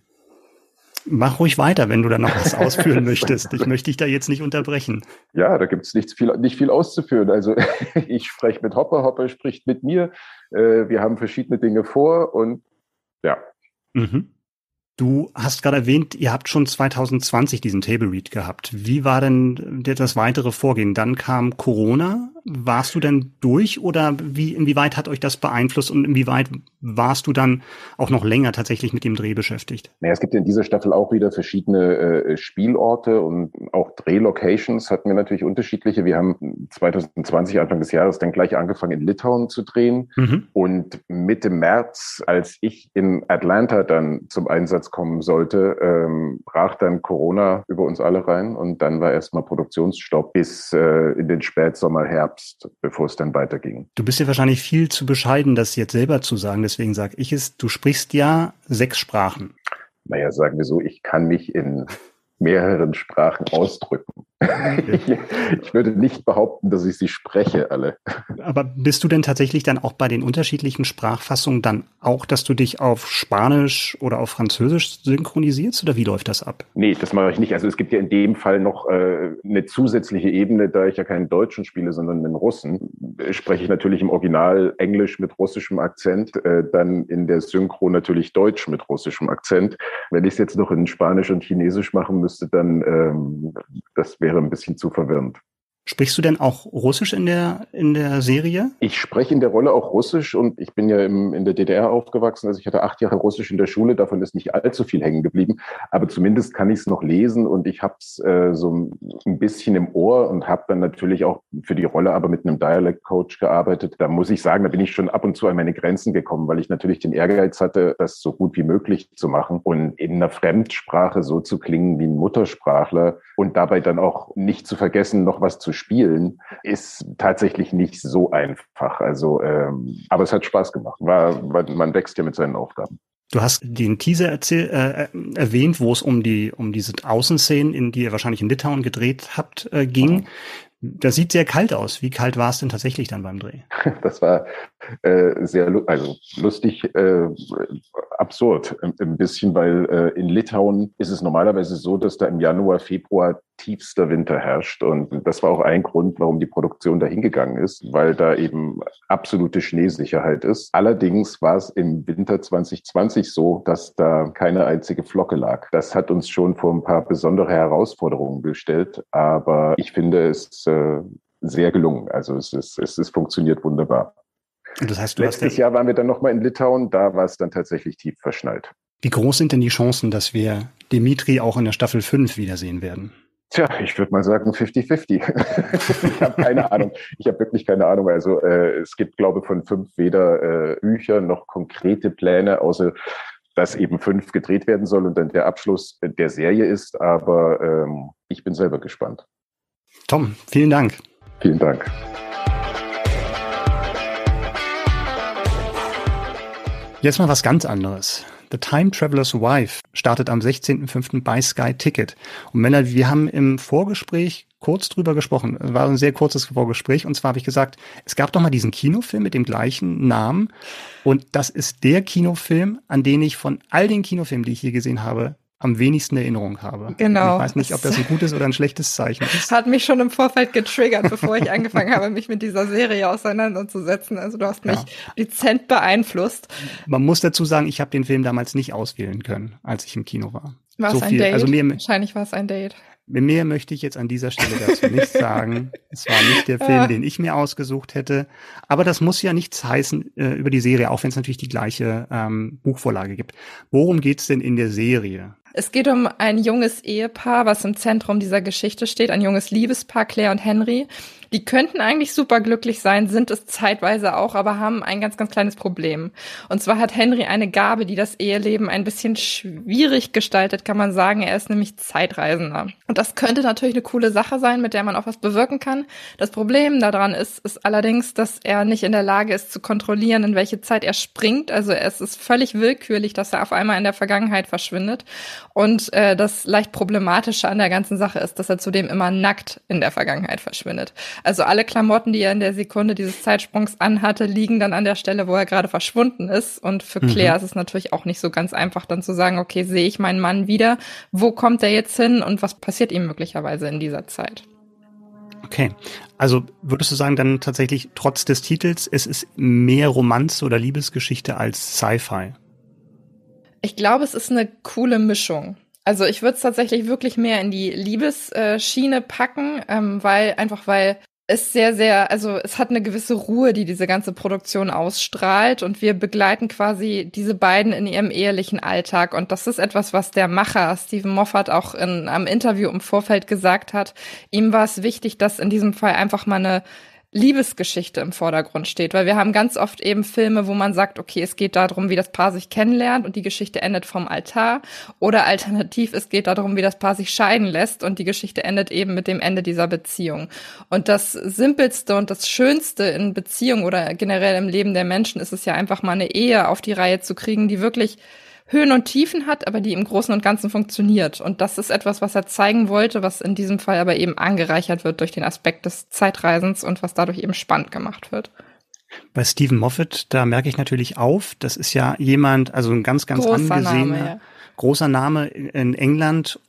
Speaker 2: Mach ruhig weiter, wenn du da noch was ausführen möchtest. Ich möchte dich da jetzt nicht unterbrechen.
Speaker 1: Ja, da gibt es nicht viel, nicht viel auszuführen. Also ich spreche mit Hopper, Hopper spricht mit mir. Äh, wir haben verschiedene Dinge vor und ja.
Speaker 2: Mhm. Du hast gerade erwähnt, ihr habt schon zwanzig zwanzig diesen Table Read gehabt. Wie war denn das weitere Vorgehen? Dann kam Corona. Warst du denn durch oder wie, inwieweit hat euch das beeinflusst und inwieweit warst du dann auch noch länger tatsächlich mit dem Dreh beschäftigt?
Speaker 1: Naja, es gibt in dieser Staffel auch wieder verschiedene äh, Spielorte und auch Drehlocations hatten wir natürlich unterschiedliche. Wir haben zwanzig zwanzig, Anfang des Jahres, dann gleich angefangen in Litauen zu drehen. Mhm. Und Mitte März, als ich in Atlanta dann zum Einsatz kommen sollte, ähm, brach dann Corona über uns alle rein und dann war erstmal Produktionsstopp bis äh, in den Spätsommer, Herbst, bevor es dann weiterging.
Speaker 2: Du bist ja wahrscheinlich viel zu bescheiden, das jetzt selber zu sagen, deswegen sage ich es, du sprichst ja sechs Sprachen.
Speaker 1: Naja, sagen wir so, ich kann mich in mehreren Sprachen ausdrücken. Ich würde nicht behaupten, dass ich sie spreche, alle.
Speaker 2: Aber bist du denn tatsächlich dann auch bei den unterschiedlichen Sprachfassungen dann auch, dass du dich auf Spanisch oder auf Französisch synchronisierst oder wie läuft das ab?
Speaker 1: Nee, das mache ich nicht. Also es gibt ja in dem Fall noch äh, eine zusätzliche Ebene, da ich ja keinen Deutschen spiele, sondern einen Russen, äh, spreche ich natürlich im Original Englisch mit russischem Akzent, äh, dann in der Synchro natürlich Deutsch mit russischem Akzent. Wenn ich es jetzt noch in Spanisch und Chinesisch machen müsste, dann ähm, das wäre ein bisschen zu verwirrend.
Speaker 2: Sprichst du denn auch Russisch in der in der Serie?
Speaker 1: Ich spreche in der Rolle auch Russisch und ich bin ja im, in der D D R aufgewachsen. Also ich hatte acht Jahre Russisch in der Schule, davon ist nicht allzu viel hängen geblieben. Aber zumindest kann ich es noch lesen und ich habe es äh, so ein bisschen im Ohr und habe dann natürlich auch für die Rolle aber mit einem Dialect Coach gearbeitet. Da muss ich sagen, da bin ich schon ab und zu an meine Grenzen gekommen, weil ich natürlich den Ehrgeiz hatte, das so gut wie möglich zu machen und in einer Fremdsprache so zu klingen wie ein Muttersprachler und dabei dann auch nicht zu vergessen, noch was zu spielen, ist tatsächlich nicht so einfach. Also, ähm, aber es hat Spaß gemacht. War, man wächst ja mit seinen Aufgaben.
Speaker 2: Du hast den Teaser erzähl, äh, erwähnt, wo es um die um diese Außenszenen, in die ihr wahrscheinlich in Litauen gedreht habt, äh, ging. Mhm. Das sieht sehr kalt aus. Wie kalt war es denn tatsächlich dann beim Dreh?
Speaker 1: Das war äh, sehr also lustig, äh, absurd ein bisschen, weil äh, in Litauen ist es normalerweise so, dass da im Januar, Februar tiefster Winter herrscht. Und das war auch ein Grund, warum die Produktion da hingegangen ist, weil da eben absolute Schneesicherheit ist. Allerdings war es im Winter zwanzig zwanzig so, dass da keine einzige Flocke lag. Das hat uns schon vor ein paar besondere Herausforderungen gestellt. Aber ich finde es äh, sehr gelungen. Also es ist, es ist funktioniert wunderbar.
Speaker 2: Und das heißt, du
Speaker 1: Letztes
Speaker 2: hast
Speaker 1: Jahr waren wir dann nochmal in Litauen, da war es dann tatsächlich tief verschneit.
Speaker 2: Wie groß sind denn die Chancen, dass wir Dimitri auch in der Staffel fünf wiedersehen werden?
Speaker 1: Tja, ich würde mal sagen fünfzig fünfzig. Ich habe keine Ahnung. Ich habe wirklich keine Ahnung. Also äh, es gibt, glaube ich, von fünf weder äh, Bücher noch konkrete Pläne, außer dass eben fünf gedreht werden soll und dann der Abschluss der Serie ist. Aber ähm, ich bin selber gespannt.
Speaker 2: Tom, vielen Dank.
Speaker 1: Vielen Dank.
Speaker 2: Jetzt mal was ganz anderes. The Time Traveler's Wife startet am sechzehnten fünften bei Sky Ticket. Und Melanie, wir haben im Vorgespräch kurz drüber gesprochen. Es war ein sehr kurzes Vorgespräch. Und zwar habe ich gesagt, es gab doch mal diesen Kinofilm mit dem gleichen Namen. Und das ist der Kinofilm, an den ich von all den Kinofilmen, die ich hier gesehen habe, am wenigsten Erinnerung habe.
Speaker 3: Genau.
Speaker 2: Und ich weiß nicht, ob das ein gutes oder ein schlechtes Zeichen ist.
Speaker 3: Hat mich schon im Vorfeld getriggert, bevor ich angefangen habe, mich mit dieser Serie auseinanderzusetzen. Also du hast mich ja. dezent beeinflusst.
Speaker 2: Man muss dazu sagen, ich habe den Film damals nicht auswählen können, als ich im Kino war.
Speaker 3: War
Speaker 2: so
Speaker 3: es ein
Speaker 2: viel.
Speaker 3: Date?
Speaker 2: Also mehr,
Speaker 3: Wahrscheinlich war es ein Date.
Speaker 2: Mehr möchte ich jetzt an dieser Stelle dazu nicht sagen. Es war nicht der Film, den ich mir ausgesucht hätte. Aber das muss ja nichts heißen äh, über die Serie, auch wenn es natürlich die gleiche ähm, Buchvorlage gibt. Worum geht's denn in der Serie?
Speaker 3: Es geht um ein junges Ehepaar, was im Zentrum dieser Geschichte steht, ein junges Liebespaar, Claire und Henry. Die könnten eigentlich super glücklich sein, sind es zeitweise auch, aber haben ein ganz, ganz kleines Problem. Und zwar hat Henry eine Gabe, die das Eheleben ein bisschen schwierig gestaltet, kann man sagen. Er ist nämlich Zeitreisender. Und das könnte natürlich eine coole Sache sein, mit der man auch was bewirken kann. Das Problem daran ist, ist allerdings, dass er nicht in der Lage ist zu kontrollieren, in welche Zeit er springt. Also es ist völlig willkürlich, dass er auf einmal in der Vergangenheit verschwindet. Und äh, das leicht Problematische an der ganzen Sache ist, dass er zudem immer nackt in der Vergangenheit verschwindet. Also alle Klamotten, die er in der Sekunde dieses Zeitsprungs anhatte, liegen dann an der Stelle, wo er gerade verschwunden ist. Und für Claire mhm. ist es natürlich auch nicht so ganz einfach, dann zu sagen, okay, sehe ich meinen Mann wieder? Wo kommt er jetzt hin und was passiert ihm möglicherweise in dieser Zeit?
Speaker 2: Okay, also würdest du sagen dann tatsächlich trotz des Titels, es ist mehr Romanze oder Liebesgeschichte als Sci-Fi?
Speaker 3: Ich glaube, es ist eine coole Mischung. Also ich würde es tatsächlich wirklich mehr in die Liebesschiene packen, ähm, weil einfach weil es sehr, sehr, also es hat eine gewisse Ruhe, die diese ganze Produktion ausstrahlt und wir begleiten quasi diese beiden in ihrem ehelichen Alltag und das ist etwas, was der Macher Steven Moffat auch in einem Interview im Vorfeld gesagt hat. Ihm war es wichtig, dass in diesem Fall einfach mal eine Liebesgeschichte im Vordergrund steht, weil wir haben ganz oft eben Filme, wo man sagt, okay, es geht darum, wie das Paar sich kennenlernt und die Geschichte endet vom Altar oder alternativ, es geht darum, wie das Paar sich scheiden lässt und die Geschichte endet eben mit dem Ende dieser Beziehung. Und das Simpelste und das Schönste in Beziehung oder generell im Leben der Menschen ist es ja einfach mal eine Ehe auf die Reihe zu kriegen, die wirklich Höhen und Tiefen hat, aber die im Großen und Ganzen funktioniert. Und das ist etwas, was er zeigen wollte, was in diesem Fall aber eben angereichert wird durch den Aspekt des Zeitreisens und was dadurch eben spannend gemacht wird.
Speaker 2: Bei Steven Moffat, da merke ich natürlich auf, das ist ja jemand, also ein ganz, ganz großer angesehener, Name, ja. großer Name in England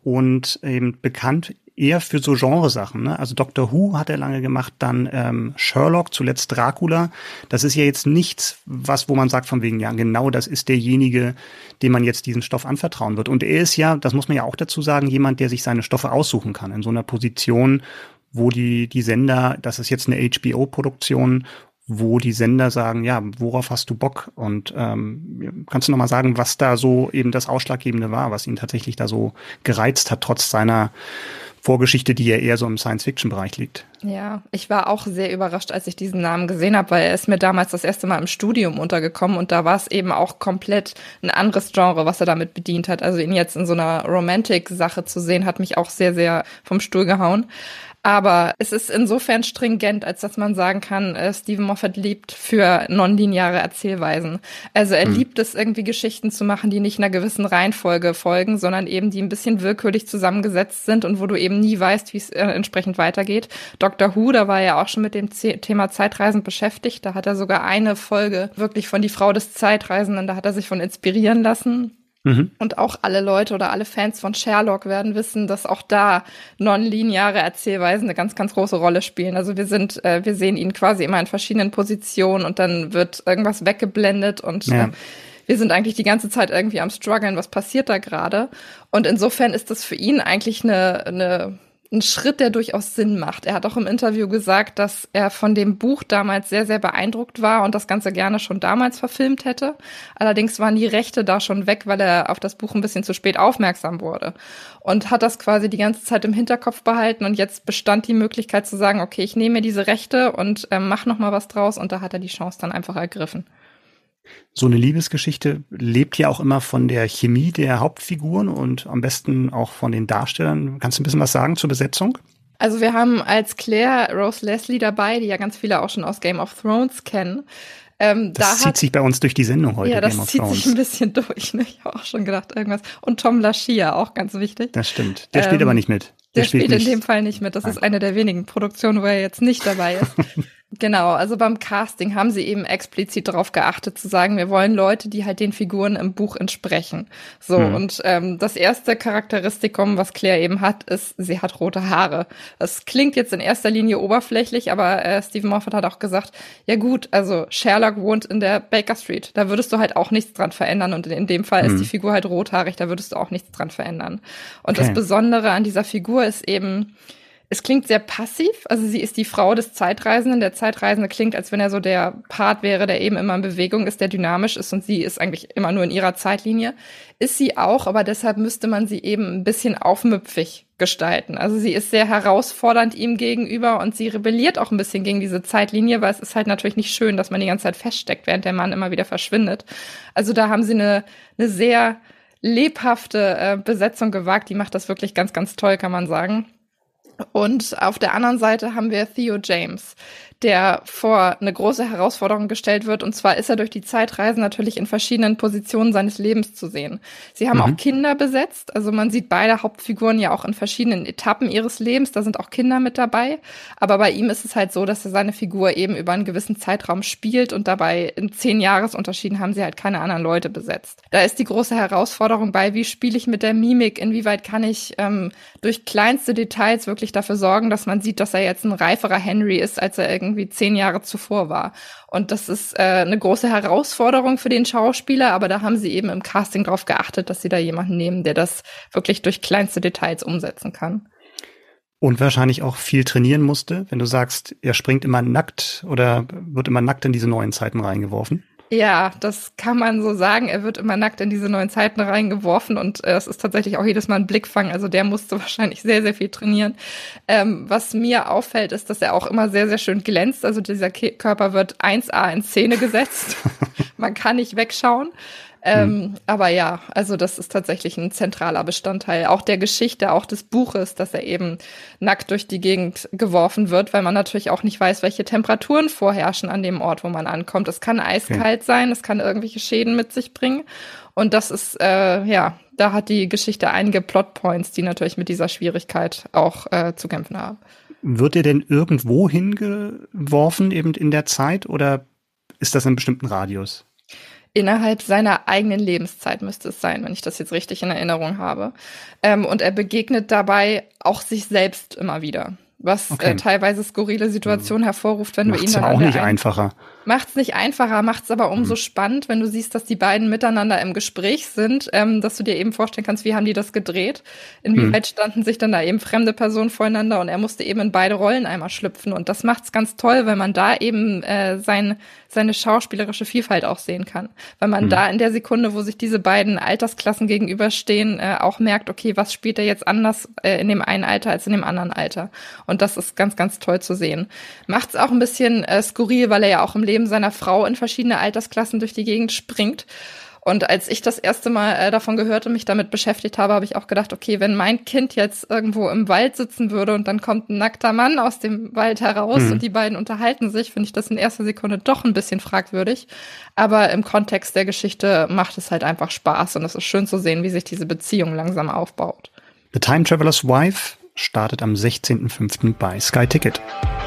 Speaker 2: und eben bekannt eher für so Genresachen, ne? Also Doctor Who hat er lange gemacht, dann ähm, Sherlock, zuletzt Dracula. Das ist ja jetzt nichts, was, wo man sagt von wegen, ja genau, das ist derjenige, dem man jetzt diesen Stoff anvertrauen wird. Und er ist ja, das muss man ja auch dazu sagen, jemand, der sich seine Stoffe aussuchen kann. In so einer Position, wo die die Sender, das ist jetzt eine H B O-Produktion, wo die Sender sagen, ja, worauf hast du Bock? Und ähm, kannst du noch mal sagen, was da so eben das Ausschlaggebende war, was ihn tatsächlich da so gereizt hat, trotz seiner Vorgeschichte, die ja eher so im Science-Fiction-Bereich liegt?
Speaker 3: Ja, ich war auch sehr überrascht, als ich diesen Namen gesehen habe, weil er ist mir damals das erste Mal im Studium untergekommen und da war es eben auch komplett ein anderes Genre, was er damit bedient hat. Also ihn jetzt in so einer Romantic-Sache zu sehen, hat mich auch sehr, sehr vom Stuhl gehauen. Aber es ist insofern stringent, als dass man sagen kann, äh, Steven Moffat liebt für nonlineare Erzählweisen. Also er hm. liebt es, irgendwie Geschichten zu machen, die nicht einer gewissen Reihenfolge folgen, sondern eben die ein bisschen willkürlich zusammengesetzt sind und wo du eben nie weißt, wie es äh, entsprechend weitergeht. Doctor Who, da war er auch schon mit dem Z- Thema Zeitreisen beschäftigt. Da hat er sogar eine Folge wirklich von Die Frau des Zeitreisenden, da hat er sich von inspirieren lassen. Und auch alle Leute oder alle Fans von Sherlock werden wissen, dass auch da nonlineare Erzählweisen eine ganz, ganz große Rolle spielen. Also wir sind, äh, wir sehen ihn quasi immer in verschiedenen Positionen und dann wird irgendwas weggeblendet und ja. äh, wir sind eigentlich die ganze Zeit irgendwie am struggeln, was passiert da gerade? Und insofern ist das für ihn eigentlich eine, eine ein Schritt, der durchaus Sinn macht. Er hat auch im Interview gesagt, dass er von dem Buch damals sehr, sehr beeindruckt war und das Ganze gerne schon damals verfilmt hätte. Allerdings waren die Rechte da schon weg, weil er auf das Buch ein bisschen zu spät aufmerksam wurde. Und hat das quasi die ganze Zeit im Hinterkopf behalten und jetzt bestand die Möglichkeit zu sagen, okay, ich nehme mir diese Rechte und äh, mach noch mal was draus und da hat er die Chance dann einfach ergriffen.
Speaker 2: So eine Liebesgeschichte lebt ja auch immer von der Chemie der Hauptfiguren und am besten auch von den Darstellern. Kannst du ein bisschen was sagen zur Besetzung?
Speaker 3: Also wir haben als Claire Rose Leslie dabei, die ja ganz viele auch schon aus Game of Thrones kennen. Ähm,
Speaker 2: das
Speaker 3: da
Speaker 2: zieht
Speaker 3: hat,
Speaker 2: sich bei uns durch die Sendung heute.
Speaker 3: Ja, das
Speaker 2: Game of
Speaker 3: zieht
Speaker 2: Thrones.
Speaker 3: sich ein bisschen durch. Ne? Ich habe auch schon gedacht, irgendwas. Und Tom Lashia, auch ganz wichtig.
Speaker 2: Das stimmt. Der ähm, spielt aber nicht mit.
Speaker 3: Der, der spielt, spielt in dem Fall nicht mit. Das Nein. ist eine der wenigen Produktionen, wo er jetzt nicht dabei ist. Genau, also beim Casting haben sie eben explizit darauf geachtet, zu sagen, wir wollen Leute, die halt den Figuren im Buch entsprechen. So, hm. und ähm, das erste Charakteristikum, was Claire eben hat, ist, sie hat rote Haare. Das klingt jetzt in erster Linie oberflächlich, aber äh, Stephen Moffat hat auch gesagt, ja gut, also Sherlock wohnt in der Baker Street, da würdest du halt auch nichts dran verändern und in, in dem Fall hm. ist die Figur halt rothaarig, da würdest du auch nichts dran verändern. Und okay. das Besondere an dieser Figur ist eben, es klingt sehr passiv, also sie ist die Frau des Zeitreisenden. Der Zeitreisende klingt, als wenn er so der Part wäre, der eben immer in Bewegung ist, der dynamisch ist und sie ist eigentlich immer nur in ihrer Zeitlinie. Ist sie auch, aber deshalb müsste man sie eben ein bisschen aufmüpfig gestalten. Also sie ist sehr herausfordernd ihm gegenüber und sie rebelliert auch ein bisschen gegen diese Zeitlinie, weil es ist halt natürlich nicht schön, dass man die ganze Zeit feststeckt, während der Mann immer wieder verschwindet. Also da haben sie eine, eine sehr lebhafte äh, Besetzung gewagt, die macht das wirklich ganz, ganz toll, kann man sagen. Und auf der anderen Seite haben wir Theo James, der vor eine große Herausforderung gestellt wird. Und zwar ist er durch die Zeitreisen natürlich in verschiedenen Positionen seines Lebens zu sehen. Sie haben mhm. auch Kinder besetzt. Also man sieht beide Hauptfiguren ja auch in verschiedenen Etappen ihres Lebens. Da sind auch Kinder mit dabei. Aber bei ihm ist es halt so, dass er seine Figur eben über einen gewissen Zeitraum spielt. Und dabei in zehn Jahresunterschieden haben sie halt keine anderen Leute besetzt. Da ist die große Herausforderung bei, wie spiele ich mit der Mimik? Inwieweit kann ich ähm, durch kleinste Details wirklich dafür sorgen, dass man sieht, dass er jetzt ein reiferer Henry ist, als er irgendwie zehn Jahre zuvor war. Und das ist äh, eine große Herausforderung für den Schauspieler, aber da haben sie eben im Casting drauf geachtet, dass sie da jemanden nehmen, der das wirklich durch kleinste Details umsetzen kann.
Speaker 2: Und wahrscheinlich auch viel trainieren musste, wenn du sagst, er springt immer nackt oder wird immer nackt in diese neuen Zeiten reingeworfen.
Speaker 3: Ja, das kann man so sagen. Er wird immer nackt in diese neuen Zeiten reingeworfen und äh, es ist tatsächlich auch jedes Mal ein Blickfang. Also der musste wahrscheinlich sehr, sehr viel trainieren. Ähm, was mir auffällt, ist, dass er auch immer sehr, sehr schön glänzt. Also dieser Ke- Körper wird eins a in Szene gesetzt. Man kann nicht wegschauen. Ähm, hm. Aber ja, also das ist tatsächlich ein zentraler Bestandteil auch der Geschichte, auch des Buches, dass er eben nackt durch die Gegend geworfen wird, weil man natürlich auch nicht weiß, welche Temperaturen vorherrschen an dem Ort, wo man ankommt. Es kann eiskalt okay. sein, es kann irgendwelche Schäden mit sich bringen. Und das ist, äh, ja, da hat die Geschichte einige Plotpoints, die natürlich mit dieser Schwierigkeit auch äh, zu kämpfen haben.
Speaker 2: Wird er denn irgendwo hingeworfen, eben in der Zeit, oder ist das in einem bestimmten Radius?
Speaker 3: Innerhalb seiner eigenen Lebenszeit müsste es sein, wenn ich das jetzt richtig in Erinnerung habe. Ähm, und er begegnet dabei auch sich selbst immer wieder, was okay. äh, teilweise skurrile Situationen hervorruft, wenn
Speaker 2: macht's
Speaker 3: wir ihn dann
Speaker 2: ja auch nicht einfacher.
Speaker 3: Macht's nicht einfacher, macht's aber umso mhm. spannend, wenn du siehst, dass die beiden miteinander im Gespräch sind, ähm, dass du dir eben vorstellen kannst, wie haben die das gedreht? Inwieweit mhm. standen sich dann da eben fremde Personen voreinander und er musste eben in beide Rollen einmal schlüpfen und das macht's ganz toll, weil man da eben äh, sein, seine schauspielerische Vielfalt auch sehen kann. Weil man mhm. da in der Sekunde, wo sich diese beiden Altersklassen gegenüberstehen, äh, auch merkt, okay, was spielt er jetzt anders äh, in dem einen Alter als in dem anderen Alter? Und das ist ganz, ganz toll zu sehen. Macht's auch ein bisschen äh, skurril, weil er ja auch im Leben seiner Frau in verschiedene Altersklassen durch die Gegend springt. Und als ich das erste Mal äh, davon gehört und mich damit beschäftigt habe, habe ich auch gedacht, okay, wenn mein Kind jetzt irgendwo im Wald sitzen würde und dann kommt ein nackter Mann aus dem Wald heraus mhm. und die beiden unterhalten sich, finde ich das in erster Sekunde doch ein bisschen fragwürdig. Aber im Kontext der Geschichte macht es halt einfach Spaß und es ist schön zu sehen, wie sich diese Beziehung langsam aufbaut.
Speaker 2: The Time Traveler's Wife startet am sechzehnten fünften bei Sky Ticket.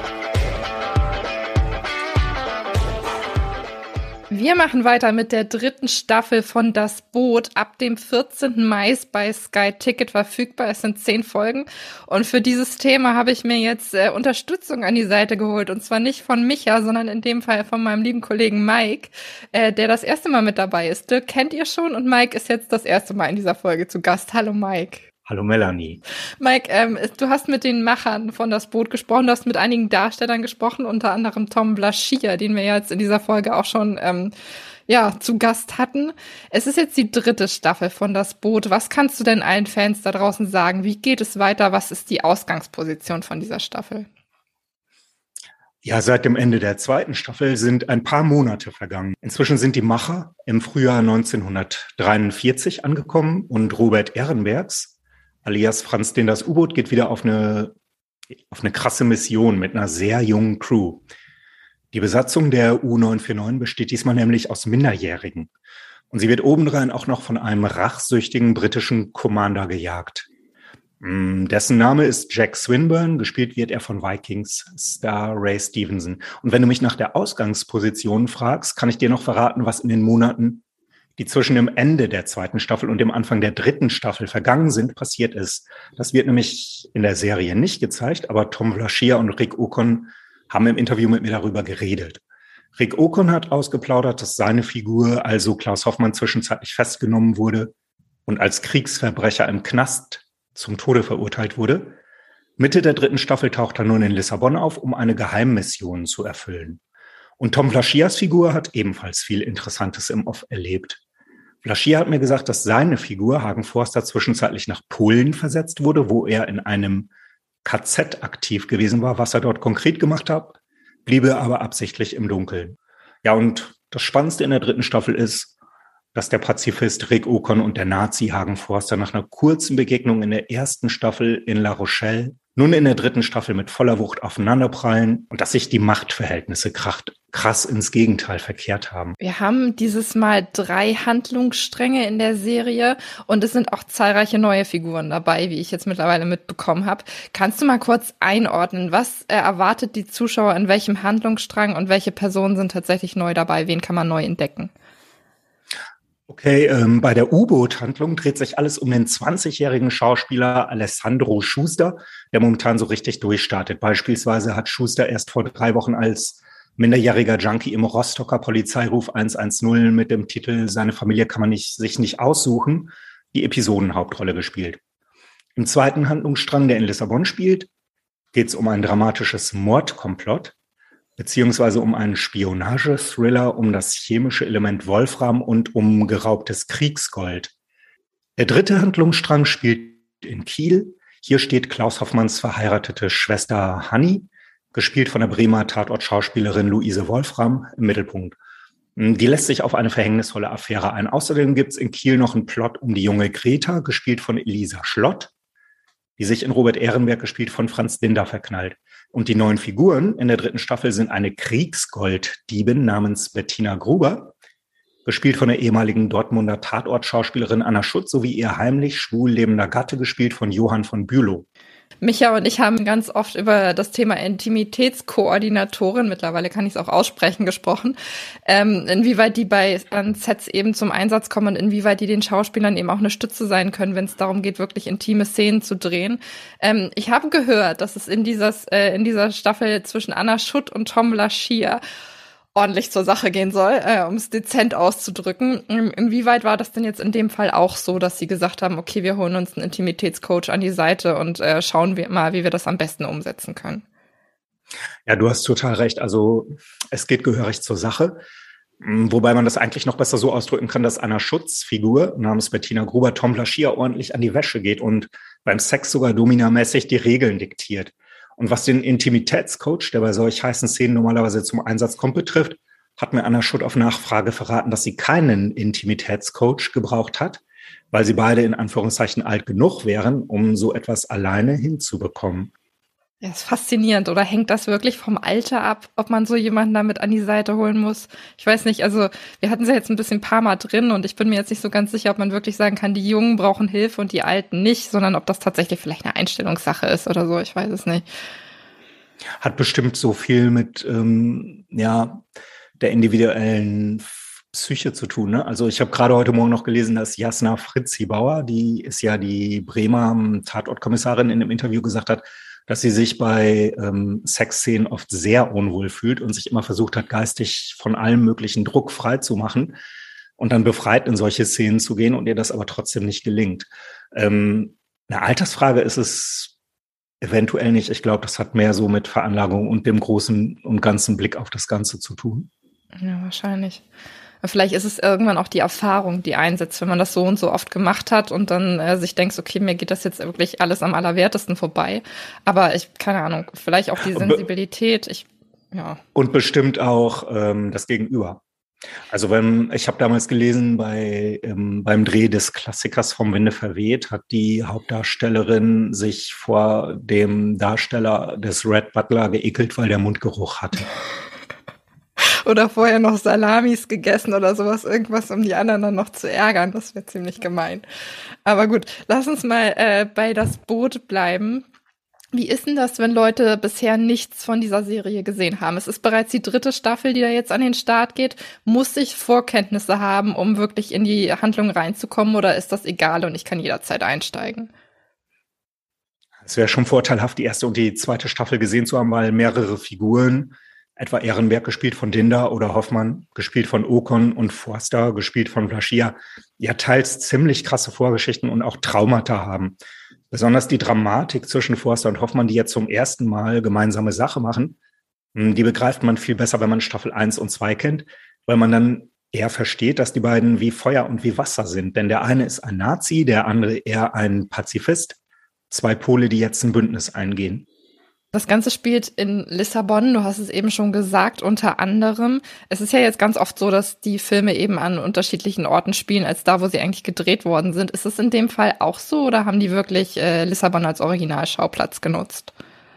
Speaker 3: Wir machen weiter mit der dritten Staffel von Das Boot. Ab dem vierzehnten Mai ist bei Sky Ticket verfügbar. Es sind zehn Folgen. Und für dieses Thema habe ich mir jetzt äh, Unterstützung an die Seite geholt. Und zwar nicht von Micha, sondern in dem Fall von meinem lieben Kollegen Mike, äh, der das erste Mal mit dabei ist. Dirk kennt ihr schon und Mike ist jetzt das erste Mal in dieser Folge zu Gast. Hallo Mike.
Speaker 4: Hallo Melanie.
Speaker 3: Mike, ähm, du hast mit den Machern von Das Boot gesprochen, du hast mit einigen Darstellern gesprochen, unter anderem Tom Lashia, den wir jetzt in dieser Folge auch schon ähm, ja zu Gast hatten. Es ist jetzt die dritte Staffel von Das Boot. Was kannst du denn allen Fans da draußen sagen? Wie geht es weiter? Was ist die Ausgangsposition von dieser Staffel?
Speaker 4: Ja, seit dem Ende der zweiten Staffel sind ein paar Monate vergangen. Inzwischen sind die Macher im Frühjahr neunzehnhundertdreiundvierzig angekommen und Robert Ehrenbergs, alias Franz Denn das U-Boot, geht wieder auf eine, auf eine krasse Mission mit einer sehr jungen Crew. Die Besatzung der U neun vier neun besteht diesmal nämlich aus Minderjährigen. Und sie wird obendrein auch noch von einem rachsüchtigen britischen Commander gejagt. Dessen Name ist Jack Swinburne, gespielt wird er von Vikings-Star Ray Stevenson. Und wenn du mich nach der Ausgangsposition fragst, kann ich dir noch verraten, was in den Monaten, die zwischen dem Ende der zweiten Staffel und dem Anfang der dritten Staffel vergangen sind, passiert ist. Das wird nämlich in der Serie nicht gezeigt, aber Tom Vlaschia und Rick Ocon haben im Interview mit mir darüber geredet. Rick Ocon hat ausgeplaudert, dass seine Figur, also Klaus Hoffmann, zwischenzeitlich festgenommen wurde und als Kriegsverbrecher im Knast zum Tode verurteilt wurde. Mitte der dritten Staffel taucht er nun in Lissabon auf, um eine Geheimmission zu erfüllen. Und Tom Vlaschias Figur hat ebenfalls viel Interessantes im Off erlebt. Vlaschia hat mir gesagt, dass seine Figur, Hagen Forster, zwischenzeitlich nach Polen versetzt wurde, wo er in einem K Z aktiv gewesen war. Was er dort konkret gemacht hat, bliebe aber absichtlich im Dunkeln. Ja, und das Spannendste in der dritten Staffel ist, dass der Pazifist Rick Ocon und der Nazi Hagen Forster nach einer kurzen Begegnung in der ersten Staffel in La Rochelle nun in der dritten Staffel mit voller Wucht aufeinanderprallen und dass sich die Machtverhältnisse krass ins Gegenteil verkehrt haben.
Speaker 3: Wir haben dieses Mal drei Handlungsstränge in der Serie und es sind auch zahlreiche neue Figuren dabei, wie ich jetzt mittlerweile mitbekommen habe. Kannst du mal kurz einordnen, was äh, erwartet die Zuschauer in welchem Handlungsstrang und welche Personen sind tatsächlich neu dabei? Wen kann man neu entdecken?
Speaker 4: Okay, ähm, bei der U-Boot-Handlung dreht sich alles um den zwanzigjährigen Schauspieler Alessandro Schuster, der momentan so richtig durchstartet. Beispielsweise hat Schuster erst vor drei Wochen als minderjähriger Junkie im Rostocker Polizeiruf eins eins null mit dem Titel "Seine Familie kann man nicht, sich nicht aussuchen" die Episodenhauptrolle gespielt. Im zweiten Handlungsstrang, der in Lissabon spielt, geht es um ein dramatisches Mordkomplott, beziehungsweise um einen Spionage-Thriller um das chemische Element Wolfram und um geraubtes Kriegsgold. Der dritte Handlungsstrang spielt in Kiel. Hier steht Klaus Hoffmanns verheiratete Schwester Hanni, gespielt von der Bremer Tatort-Schauspielerin Luise Wolfram, im Mittelpunkt. Die lässt sich auf eine verhängnisvolle Affäre ein. Außerdem gibt es in Kiel noch einen Plot um die junge Greta, gespielt von Elisa Schlott, die sich in Robert Ehrenberg, gespielt von Franz Linder, verknallt. Und die neuen Figuren in der dritten Staffel sind eine Kriegsgolddiebin namens Bettina Gruber, gespielt von der ehemaligen Dortmunder Tatort-Schauspielerin Anna Schutz, sowie ihr heimlich schwul lebender Gatte, gespielt von Johann von Bülow.
Speaker 3: Micha und ich haben ganz oft über das Thema Intimitätskoordinatorin, mittlerweile kann ich es auch aussprechen, gesprochen, ähm, inwieweit die bei an Sets eben zum Einsatz kommen und inwieweit die den Schauspielern eben auch eine Stütze sein können, wenn es darum geht, wirklich intime Szenen zu drehen. Ähm, ich habe gehört, dass es in dieser, äh, in dieser Staffel zwischen Anna Schutt und Tom Vlaschia ordentlich zur Sache gehen soll, äh, um es dezent auszudrücken. Inwieweit war das denn jetzt in dem Fall auch so, dass sie gesagt haben, okay, wir holen uns einen Intimitätscoach an die Seite und äh, schauen wir mal, wie wir das am besten umsetzen können?
Speaker 4: Ja, du hast total recht. Also es geht gehörig zur Sache. Wobei man das eigentlich noch besser so ausdrücken kann, dass Anna Schutz Figur namens Bettina Gruber Tom Vlaschia ordentlich an die Wäsche geht und beim Sex sogar dominamäßig die Regeln diktiert. Und was den Intimitätscoach, der bei solch heißen Szenen normalerweise zum Einsatz kommt, betrifft, hat mir Anna Schutt auf Nachfrage verraten, dass sie keinen Intimitätscoach gebraucht hat, weil sie beide in Anführungszeichen alt genug wären, um so etwas alleine hinzubekommen.
Speaker 3: Ja, ist faszinierend. Oder hängt das wirklich vom Alter ab, ob man so jemanden damit an die Seite holen muss? Ich weiß nicht, also wir hatten sie jetzt ein bisschen paar Mal drin und ich bin mir jetzt nicht so ganz sicher, ob man wirklich sagen kann, die Jungen brauchen Hilfe und die Alten nicht, sondern ob das tatsächlich vielleicht eine Einstellungssache ist oder so, ich weiß es nicht.
Speaker 4: Hat bestimmt so viel mit ähm, ja der individuellen Psyche zu tun, ne? Also ich habe gerade heute Morgen noch gelesen, dass Jasna Fritzi-Bauer, die ist ja die Bremer Tatortkommissarin, in einem Interview gesagt hat, dass sie sich bei ähm, Sexszenen oft sehr unwohl fühlt und sich immer versucht hat, geistig von allem möglichen Druck frei zu machen und dann befreit in solche Szenen zu gehen und ihr das aber trotzdem nicht gelingt. Ähm, eine Altersfrage ist es eventuell nicht. Ich glaube, das hat mehr so mit Veranlagung und dem großen und ganzen Blick auf das Ganze zu tun.
Speaker 3: Ja, wahrscheinlich. Vielleicht ist es irgendwann auch die Erfahrung, die einsetzt, wenn man das so und so oft gemacht hat und dann äh, sich denkt, okay, mir geht das jetzt wirklich alles am allerwertesten vorbei. Aber ich, keine Ahnung, vielleicht auch die Sensibilität. Ich, ja.
Speaker 4: Und bestimmt auch ähm, das Gegenüber. Also wenn ich habe damals gelesen, bei ähm, beim Dreh des Klassikers Vom Winde verweht, hat die Hauptdarstellerin sich vor dem Darsteller des Red Butler geekelt, weil der Mundgeruch hatte.
Speaker 3: oder vorher noch Salamis gegessen oder sowas, irgendwas, um die anderen dann noch zu ärgern. Das wäre ziemlich gemein. Aber gut, lass uns mal äh, bei das Boot bleiben. Wie ist denn das, wenn Leute bisher nichts von dieser Serie gesehen haben? Es ist bereits die dritte Staffel, die da jetzt an den Start geht. Muss ich Vorkenntnisse haben, um wirklich in die Handlung reinzukommen, oder ist das egal und ich kann jederzeit einsteigen?
Speaker 4: Es wäre schon vorteilhaft, die erste und die zweite Staffel gesehen zu haben, weil mehrere Figuren, etwa Ehrenberg gespielt von Dinda oder Hoffmann gespielt von Ocon und Forster gespielt von Blaschia, ja teils ziemlich krasse Vorgeschichten und auch Traumata haben. Besonders die Dramatik zwischen Forster und Hoffmann, die jetzt zum ersten Mal gemeinsame Sache machen, die begreift man viel besser, wenn man Staffel eins und zwei kennt, weil man dann eher versteht, dass die beiden wie Feuer und wie Wasser sind. Denn der eine ist ein Nazi, der andere eher ein Pazifist. Zwei Pole, die jetzt ein Bündnis eingehen.
Speaker 3: Das Ganze spielt in Lissabon, du hast es eben schon gesagt, unter anderem. Es ist ja jetzt ganz oft so, dass die Filme eben an unterschiedlichen Orten spielen, als da, wo sie eigentlich gedreht worden sind. Ist es in dem Fall auch so, oder haben die wirklich äh, Lissabon als Originalschauplatz genutzt?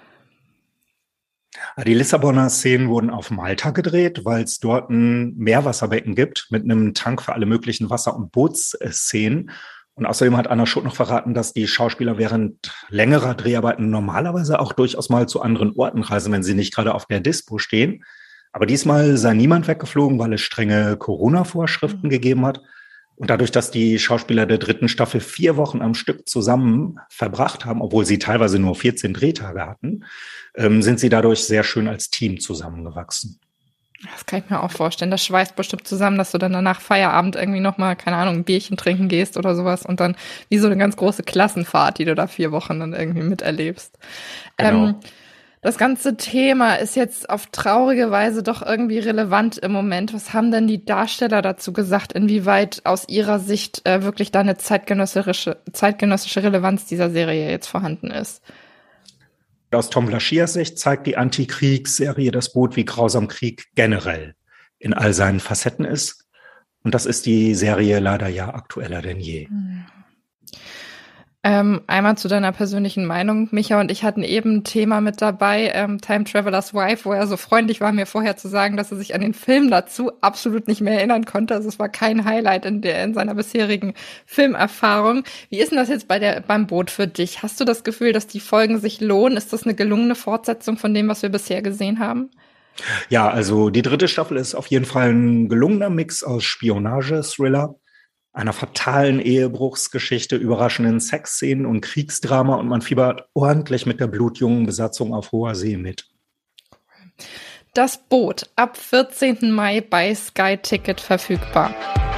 Speaker 4: Die Lissabonner Szenen wurden auf Malta gedreht, weil es dort ein Meerwasserbecken gibt mit einem Tank für alle möglichen Wasser- und Bootsszenen. Und außerdem hat Anna Schott noch verraten, dass die Schauspieler während längerer Dreharbeiten normalerweise auch durchaus mal zu anderen Orten reisen, wenn sie nicht gerade auf der Dispo stehen. Aber diesmal sei niemand weggeflogen, weil es strenge Corona-Vorschriften mhm. gegeben hat. Und dadurch, dass die Schauspieler der dritten Staffel vier Wochen am Stück zusammen verbracht haben, obwohl sie teilweise nur vierzehn Drehtage hatten, ähm, sind sie dadurch sehr schön als Team zusammengewachsen.
Speaker 3: Das kann ich mir auch vorstellen. Das schweißt bestimmt zusammen, dass du dann danach Feierabend irgendwie nochmal, keine Ahnung, ein Bierchen trinken gehst oder sowas und dann wie so eine ganz große Klassenfahrt, die du da vier Wochen dann irgendwie miterlebst. Genau. Ähm, das ganze Thema ist jetzt auf traurige Weise doch irgendwie relevant im Moment. Was haben denn die Darsteller dazu gesagt, inwieweit aus ihrer Sicht äh, wirklich da eine zeitgenössische, zeitgenössische Relevanz dieser Serie jetzt vorhanden ist?
Speaker 4: Aus Tom Blaschias Sicht zeigt die Antikriegsserie Das Boot, wie grausam Krieg generell in all seinen Facetten ist. Und das ist die Serie leider ja aktueller denn je.
Speaker 3: Mhm. Ähm, einmal zu deiner persönlichen Meinung. Micha und ich hatten eben ein Thema mit dabei, ähm, Time Traveler's Wife, wo er so freundlich war, mir vorher zu sagen, dass er sich an den Film dazu absolut nicht mehr erinnern konnte. Also es war kein Highlight in der in seiner bisherigen Filmerfahrung. Wie ist denn das jetzt bei der beim Boot für dich? Hast du das Gefühl, dass die Folgen sich lohnen? Ist das eine gelungene Fortsetzung von dem, was wir bisher gesehen haben?
Speaker 4: Ja, also die dritte Staffel ist auf jeden Fall ein gelungener Mix aus Spionage, Thriller, einer fatalen Ehebruchsgeschichte, überraschenden Sexszenen und Kriegsdrama, und man fiebert ordentlich mit der blutjungen Besatzung auf hoher See mit.
Speaker 3: Das Boot, ab vierzehnten Mai bei Sky Ticket verfügbar.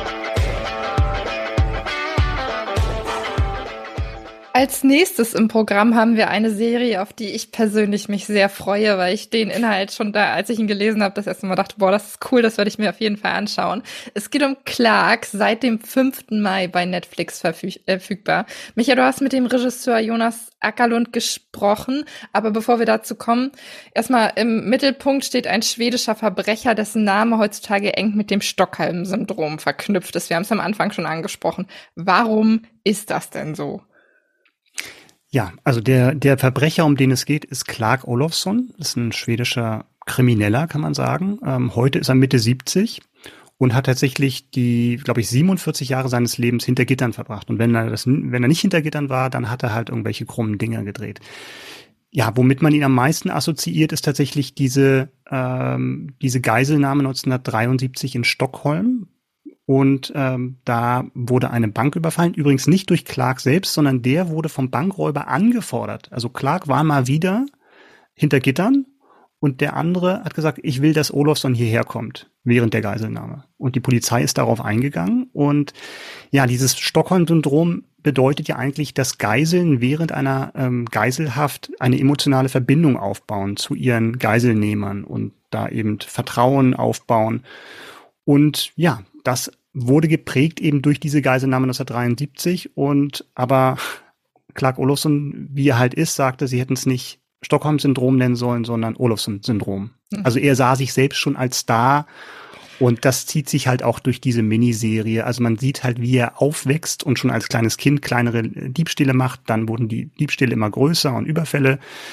Speaker 3: Als nächstes im Programm haben wir eine Serie, auf die ich persönlich mich sehr freue, weil ich den Inhalt schon da, als ich ihn gelesen habe, das erste Mal dachte, boah, das ist cool, das werde ich mir auf jeden Fall anschauen. Es geht um Clark, seit dem fünften Mai bei Netflix verfügbar. Micha, du hast mit dem Regisseur Jonas Ackerlund gesprochen, aber bevor wir dazu kommen, erstmal im Mittelpunkt steht ein schwedischer Verbrecher, dessen Name heutzutage eng mit dem Stockholm-Syndrom verknüpft ist. Wir haben es am Anfang schon angesprochen. Warum ist das denn so?
Speaker 2: Ja, also der der Verbrecher, um den es geht, ist Clark Olofsson. Das ist ein schwedischer Krimineller, kann man sagen. Ähm, heute ist er Mitte siebzig und hat tatsächlich die, glaube ich, siebenundvierzig Jahre seines Lebens hinter Gittern verbracht. Und wenn er das, wenn er nicht hinter Gittern war, dann hat er halt irgendwelche krummen Dinger gedreht. Ja, womit man ihn am meisten assoziiert, ist tatsächlich diese ähm, diese Geiselnahme neunzehnhundertdreiundsiebzig in Stockholm. Und ähm, da wurde eine Bank überfallen, übrigens nicht durch Clark selbst, sondern der wurde vom Bankräuber angefordert. Also Clark war mal wieder hinter Gittern und der andere hat gesagt, ich will, dass Olofsson hierher kommt während der Geiselnahme. Und die Polizei ist darauf eingegangen. Und ja, dieses Stockholm-Syndrom bedeutet ja eigentlich, dass Geiseln während einer ähm, Geiselhaft eine emotionale Verbindung aufbauen zu ihren Geiselnehmern und da eben Vertrauen aufbauen. Und ja, das wurde geprägt eben durch diese Geiselnahme neunzehnhundertdreiundsiebzig. Und aber Clark Olofsson, wie er halt ist, sagte, sie hätten es nicht Stockholm-Syndrom nennen sollen, sondern Olofsson-Syndrom. Mhm. Also er sah sich selbst schon als Star. Und das zieht sich halt auch durch diese Miniserie. Also man sieht halt, wie er aufwächst und schon als kleines Kind kleinere Diebstähle macht. Dann wurden die Diebstähle immer größer und Überfälle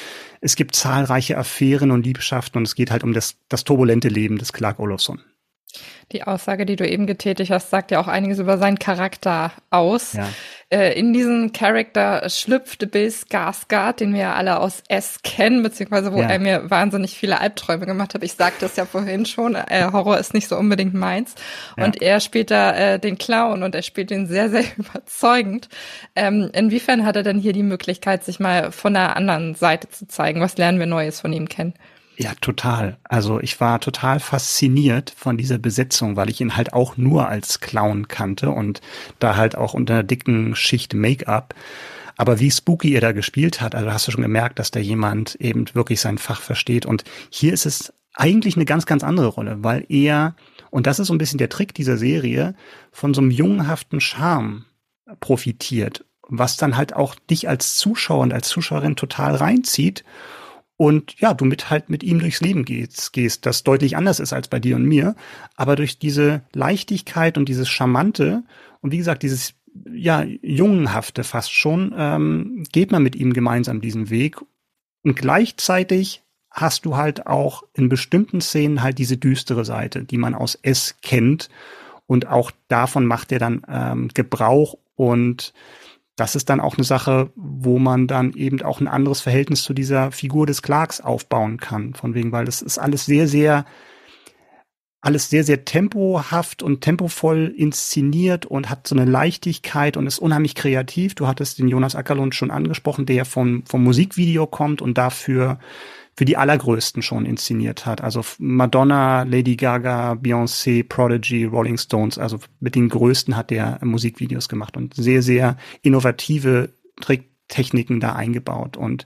Speaker 2: es gibt zahlreiche Affären und Liebschaften und es geht halt um das, das turbulente Leben des Clark Olofsson.
Speaker 3: Die Aussage, die du eben getätigt hast, sagt ja auch einiges über seinen Charakter aus. Ja. Äh, in diesen Charakter schlüpfte Bill Skarsgård, den wir ja alle aus S kennen, beziehungsweise wo ja. er mir wahnsinnig viele Albträume gemacht hat. Ich sagte es ja vorhin schon, äh, Horror ist nicht so unbedingt meins. Ja. Und er spielt da äh, den Clown und er spielt den sehr, sehr überzeugend. Ähm, inwiefern hat er denn hier die Möglichkeit, sich mal von der anderen Seite zu zeigen? Was lernen wir Neues von ihm kennen?
Speaker 2: Ja, total. Also ich war total fasziniert von dieser Besetzung, weil ich ihn halt auch nur als Clown kannte und da halt auch unter einer dicken Schicht Make-up. Aber wie spooky er da gespielt hat, also hast du schon gemerkt, dass da jemand eben wirklich sein Fach versteht. Und hier ist es eigentlich eine ganz, ganz andere Rolle, weil er, und das ist so ein bisschen der Trick dieser Serie, von so einem jungenhaften Charme profitiert, was dann halt auch dich als Zuschauer und als Zuschauerin total reinzieht. Und ja, du mit halt mit ihm durchs Leben gehst, gehst, das deutlich anders ist als bei dir und mir, aber durch diese Leichtigkeit und dieses Charmante und wie gesagt, dieses ja Jungenhafte fast schon, ähm, geht man mit ihm gemeinsam diesen Weg. Und gleichzeitig hast du halt auch in bestimmten Szenen halt diese düstere Seite, die man aus S kennt. Und auch davon macht er dann ähm, Gebrauch und das ist dann auch eine Sache, wo man dann eben auch ein anderes Verhältnis zu dieser Figur des Clarks aufbauen kann. Von wegen, weil das ist alles sehr, sehr, alles sehr, sehr tempohaft und tempovoll inszeniert und hat so eine Leichtigkeit und ist unheimlich kreativ. Du hattest den Jonas Ackerlund schon angesprochen, der vom, vom Musikvideo kommt und dafür für die Allergrößten schon inszeniert hat. Also Madonna, Lady Gaga, Beyoncé, Prodigy, Rolling Stones, also mit den Größten hat der Musikvideos gemacht und sehr, sehr innovative Tricktechniken da eingebaut. Und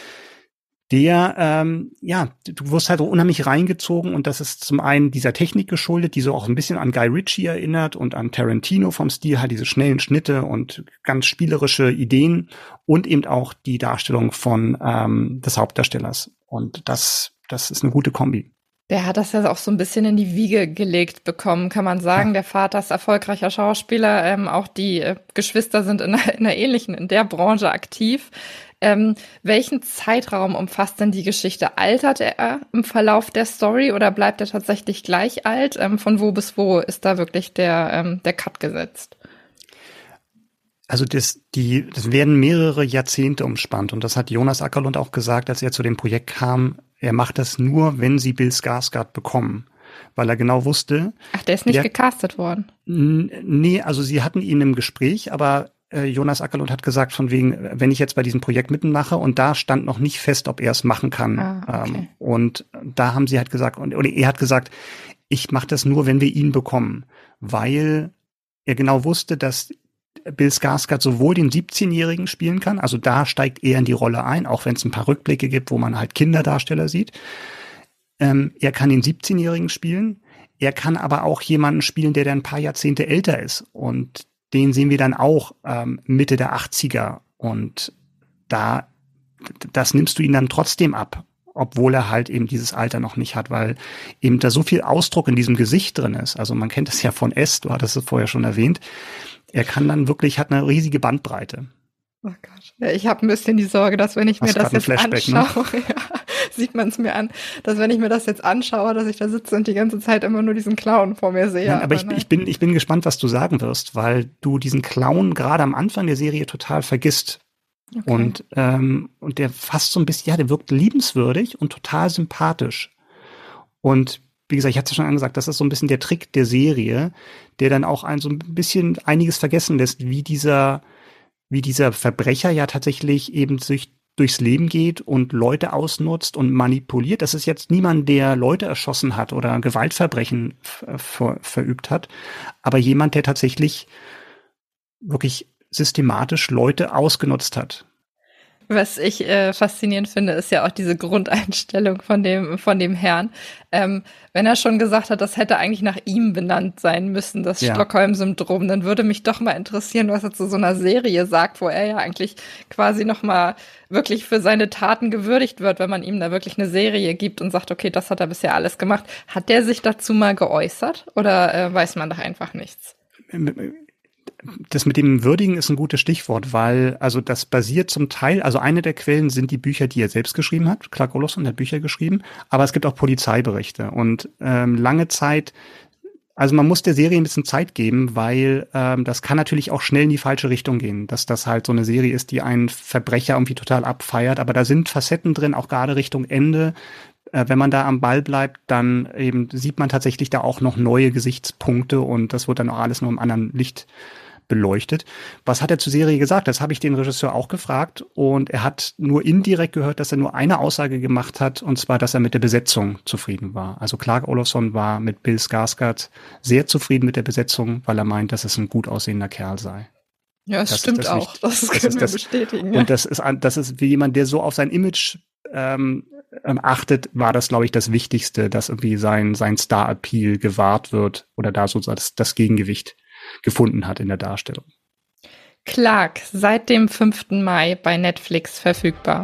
Speaker 2: der, ähm, ja, du wirst halt so unheimlich reingezogen und das ist zum einen dieser Technik geschuldet, die so auch ein bisschen an Guy Ritchie erinnert und an Tarantino vom Stil, halt diese schnellen Schnitte und ganz spielerische Ideen und eben auch die Darstellung von ähm, des Hauptdarstellers. Und das, das ist eine gute Kombi.
Speaker 3: Der hat das ja auch so ein bisschen in die Wiege gelegt bekommen, kann man sagen. Ja. Der Vater ist erfolgreicher Schauspieler, ähm, auch die äh, Geschwister sind in einer, in einer ähnlichen, in der Branche aktiv. Ähm, welchen Zeitraum umfasst denn die Geschichte? Altert er im Verlauf der Story oder bleibt er tatsächlich gleich alt? Ähm, von wo bis wo ist da wirklich der, ähm, der Cut gesetzt?
Speaker 2: Also das, die, das werden mehrere Jahrzehnte umspannt und das hat Jonas Ackerlund auch gesagt, als er zu dem Projekt kam. Er macht das nur, wenn sie Bill Skarsgård bekommen, weil er genau wusste.
Speaker 3: Ach, der ist nicht der, gecastet worden?
Speaker 2: N- nee, also sie hatten ihn im Gespräch, aber äh, Jonas Ackerlund hat gesagt, von wegen, wenn ich jetzt bei diesem Projekt mitmache und da stand noch nicht fest, ob er es machen kann.
Speaker 3: Ah, okay.
Speaker 2: ähm, und da haben sie halt gesagt, und, oder er hat gesagt, ich mache das nur, wenn wir ihn bekommen, weil er genau wusste, dass Bill Skarsgård sowohl den siebzehnjährigen spielen kann, also da steigt er in die Rolle ein, auch wenn es ein paar Rückblicke gibt, wo man halt Kinderdarsteller sieht. Ähm, er kann den siebzehnjährigen spielen, er kann aber auch jemanden spielen, der dann ein paar Jahrzehnte älter ist und den sehen wir dann auch ähm, Mitte der achtziger und da, das nimmst du ihn dann trotzdem ab, obwohl er halt eben dieses Alter noch nicht hat, weil eben da so viel Ausdruck in diesem Gesicht drin ist. Also man kennt es ja von S, du hattest es vorher schon erwähnt. Er kann dann wirklich, hat eine riesige Bandbreite.
Speaker 3: Oh Gott. Ja, ich habe ein bisschen die Sorge, dass wenn ich mir das jetzt anschaue, ne? ja, sieht man es mir an, dass wenn ich mir das jetzt anschaue, dass ich da sitze und die ganze Zeit immer nur diesen Clown vor mir sehe.
Speaker 2: Nein, aber, aber ich, ich bin, ich bin gespannt, was du sagen wirst, weil du diesen Clown gerade am Anfang der Serie total vergisst. Okay. Und, ähm, und der fast so ein bisschen, ja, der wirkt liebenswürdig und total sympathisch. Und wie gesagt, ich hatte es schon angesagt, das ist so ein bisschen der Trick der Serie, der dann auch ein so ein bisschen einiges vergessen lässt, wie dieser, wie dieser Verbrecher ja tatsächlich eben sich durchs Leben geht und Leute ausnutzt und manipuliert. Das ist jetzt niemand, der Leute erschossen hat oder Gewaltverbrechen ver- verübt hat, aber jemand, der tatsächlich wirklich systematisch Leute ausgenutzt hat.
Speaker 3: Was ich äh, faszinierend finde, ist ja auch diese Grundeinstellung von dem von dem Herrn. Ähm, wenn er schon gesagt hat, das hätte eigentlich nach ihm benannt sein müssen, das ja. Stockholm-Syndrom, dann würde mich doch mal interessieren, was er zu so einer Serie sagt, wo er ja eigentlich quasi noch mal wirklich für seine Taten gewürdigt wird, wenn man ihm da wirklich eine Serie gibt und sagt, okay, das hat er bisher alles gemacht. Hat der sich dazu mal geäußert oder äh, weiß man da einfach nichts?
Speaker 2: Das mit dem Würdigen ist ein gutes Stichwort, weil also das basiert zum Teil, also eine der Quellen sind die Bücher, die er selbst geschrieben hat. Clark Olofsson hat Bücher geschrieben, aber es gibt auch Polizeiberichte und ähm, lange Zeit, also man muss der Serie ein bisschen Zeit geben, weil ähm, das kann natürlich auch schnell in die falsche Richtung gehen, dass das halt so eine Serie ist, die einen Verbrecher irgendwie total abfeiert, aber da sind Facetten drin, auch gerade Richtung Ende. Wenn man da am Ball bleibt, dann eben sieht man tatsächlich da auch noch neue Gesichtspunkte und das wird dann auch alles nur im anderen Licht beleuchtet. Was hat er zur Serie gesagt? Das habe ich den Regisseur auch gefragt und er hat nur indirekt gehört, dass er nur eine Aussage gemacht hat und zwar, dass er mit der Besetzung zufrieden war. Also Clark Olofsson war mit Bill Skarsgård sehr zufrieden mit der Besetzung, weil er meint, dass es ein gut aussehender Kerl sei.
Speaker 3: Ja, es
Speaker 2: das
Speaker 3: stimmt
Speaker 2: das
Speaker 3: auch.
Speaker 2: Nicht,
Speaker 3: das, das können wir das, bestätigen.
Speaker 2: Und das ist, das ist wie jemand, der so auf sein Image ähm, achtet, war das, glaube ich, das Wichtigste, dass irgendwie sein, sein Star-Appeal gewahrt wird oder da so das, das Gegengewicht gefunden hat in der Darstellung.
Speaker 3: Clark, seit dem fünften Mai bei Netflix verfügbar.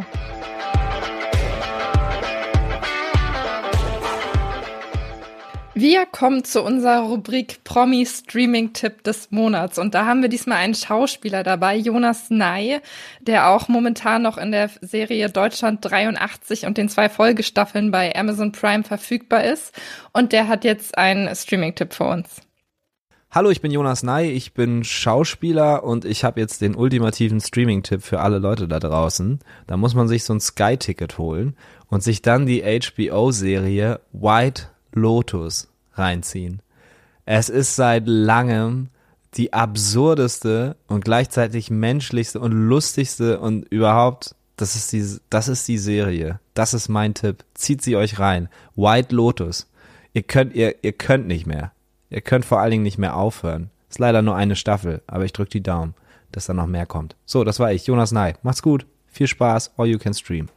Speaker 3: Wir kommen zu unserer Rubrik Promi-Streaming-Tipp des Monats. Und da haben wir diesmal einen Schauspieler dabei, Jonas Ney, der auch momentan noch in der Serie Deutschland dreiundachtzig und den zwei Folgestaffeln bei Amazon Prime verfügbar ist. Und der hat jetzt einen Streaming-Tipp für uns.
Speaker 5: Hallo, ich bin Jonas Ney, ich bin Schauspieler und ich habe jetzt den ultimativen Streaming-Tipp für alle Leute da draußen. Da muss man sich so ein Sky-Ticket holen und sich dann die H B O-Serie White Lotus reinziehen. Es ist seit langem die absurdeste und gleichzeitig menschlichste und lustigste und überhaupt, das ist die, das ist die Serie. Das ist mein Tipp. Zieht sie euch rein. White Lotus. Ihr könnt, ihr, ihr könnt nicht mehr. Ihr könnt vor allen Dingen nicht mehr aufhören. Ist leider nur eine Staffel, aber ich drücke die Daumen, dass da noch mehr kommt. So, das war ich, Jonas Ney. Macht's gut. Viel Spaß. All you can stream.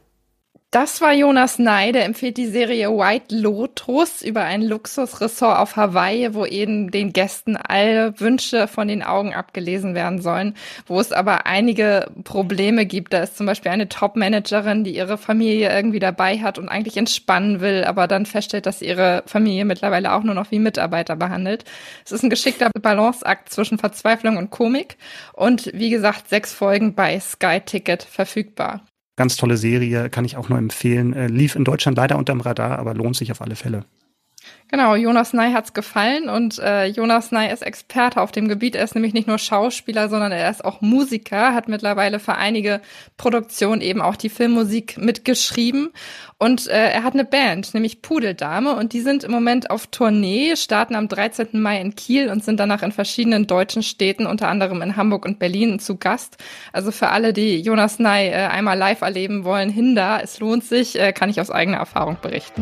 Speaker 3: Das war Jonas Ney, der empfiehlt die Serie White Lotus über ein Luxusressort auf Hawaii, wo eben den Gästen alle Wünsche von den Augen abgelesen werden sollen, wo es aber einige Probleme gibt. Da ist zum Beispiel eine Top-Managerin, die ihre Familie irgendwie dabei hat und eigentlich entspannen will, aber dann feststellt, dass ihre Familie mittlerweile auch nur noch wie Mitarbeiter behandelt. Es ist ein geschickter Balanceakt zwischen Verzweiflung und Komik und wie gesagt, sechs Folgen bei Sky Ticket verfügbar.
Speaker 2: Ganz tolle Serie, kann ich auch nur empfehlen. Äh, lief in Deutschland leider unterm Radar, aber lohnt sich auf alle Fälle.
Speaker 3: Genau, Jonas Ney hat's gefallen und äh, Jonas Ney ist Experte auf dem Gebiet. Er ist nämlich nicht nur Schauspieler, sondern er ist auch Musiker, hat mittlerweile für einige Produktionen eben auch die Filmmusik mitgeschrieben und äh, er hat eine Band, nämlich Pudeldame und die sind im Moment auf Tournee, starten am dreizehnten Mai in Kiel und sind danach in verschiedenen deutschen Städten, unter anderem in Hamburg und Berlin zu Gast. Also für alle, die Jonas Ney äh, einmal live erleben wollen, hin da, es lohnt sich, äh, kann ich aus eigener Erfahrung berichten.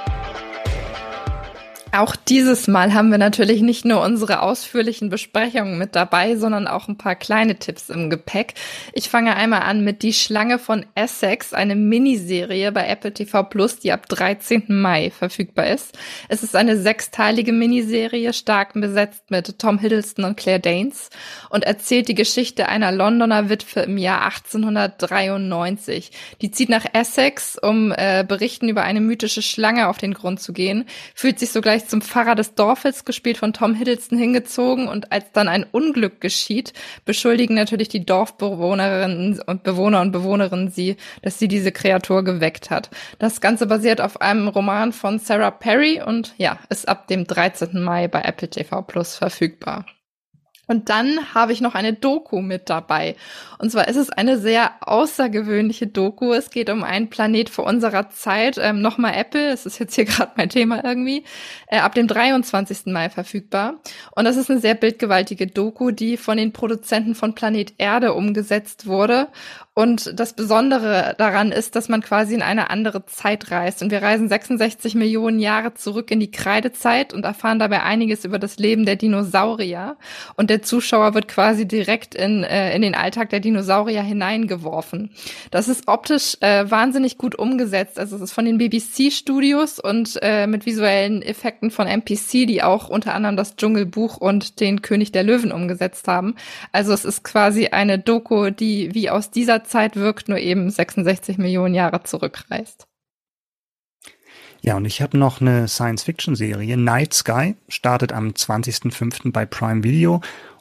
Speaker 3: Auch dieses Mal haben wir natürlich nicht nur unsere ausführlichen Besprechungen mit dabei, sondern auch ein paar kleine Tipps im Gepäck. Ich fange einmal an mit Die Schlange von Essex, eine Miniserie bei Apple T V Plus, die ab dreizehnten Mai verfügbar ist. Es ist eine sechsteilige Miniserie, stark besetzt mit Tom Hiddleston und Claire Danes und erzählt die Geschichte einer Londoner Witwe im Jahr achtzehnhundertdreiundneunzig. Die zieht nach Essex, um äh, Berichten über eine mythische Schlange auf den Grund zu gehen, fühlt sich sogleich zum Pfarrer des Dorfes, gespielt von Tom Hiddleston, hingezogen und als dann ein Unglück geschieht, beschuldigen natürlich die Dorfbewohnerinnen und Bewohner und Bewohnerinnen sie, dass sie diese Kreatur geweckt hat. Das Ganze basiert auf einem Roman von Sarah Perry und ja, ist ab dem dreizehnten Mai bei Apple T V Plus verfügbar. Und dann habe ich noch eine Doku mit dabei. Und zwar ist es eine sehr außergewöhnliche Doku. Es geht um einen Planet vor unserer Zeit. Ähm, Nochmal Apple, es ist jetzt hier gerade mein Thema irgendwie. Äh, ab dem dreiundzwanzigsten Mai verfügbar. Und das ist eine sehr bildgewaltige Doku, die von den Produzenten von Planet Erde umgesetzt wurde. Und das Besondere daran ist, dass man quasi in eine andere Zeit reist. Und wir reisen sechsundsechzig Millionen Jahre zurück in die Kreidezeit und erfahren dabei einiges über das Leben der Dinosaurier. Und der Zuschauer wird quasi direkt in, äh, in den Alltag der Dinosaurier hineingeworfen. Das ist optisch äh, wahnsinnig gut umgesetzt. Also es ist von den B B C-Studios und äh, mit visuellen Effekten von M P C, die auch unter anderem das Dschungelbuch und den König der Löwen umgesetzt haben. Also es ist quasi eine Doku, die wie aus dieser Zeit wirkt, nur eben sechsundsechzig Millionen Jahre zurückreist.
Speaker 2: Ja, und ich habe noch eine Science-Fiction-Serie. Night Sky startet am zwanzigsten fünften bei Prime Video.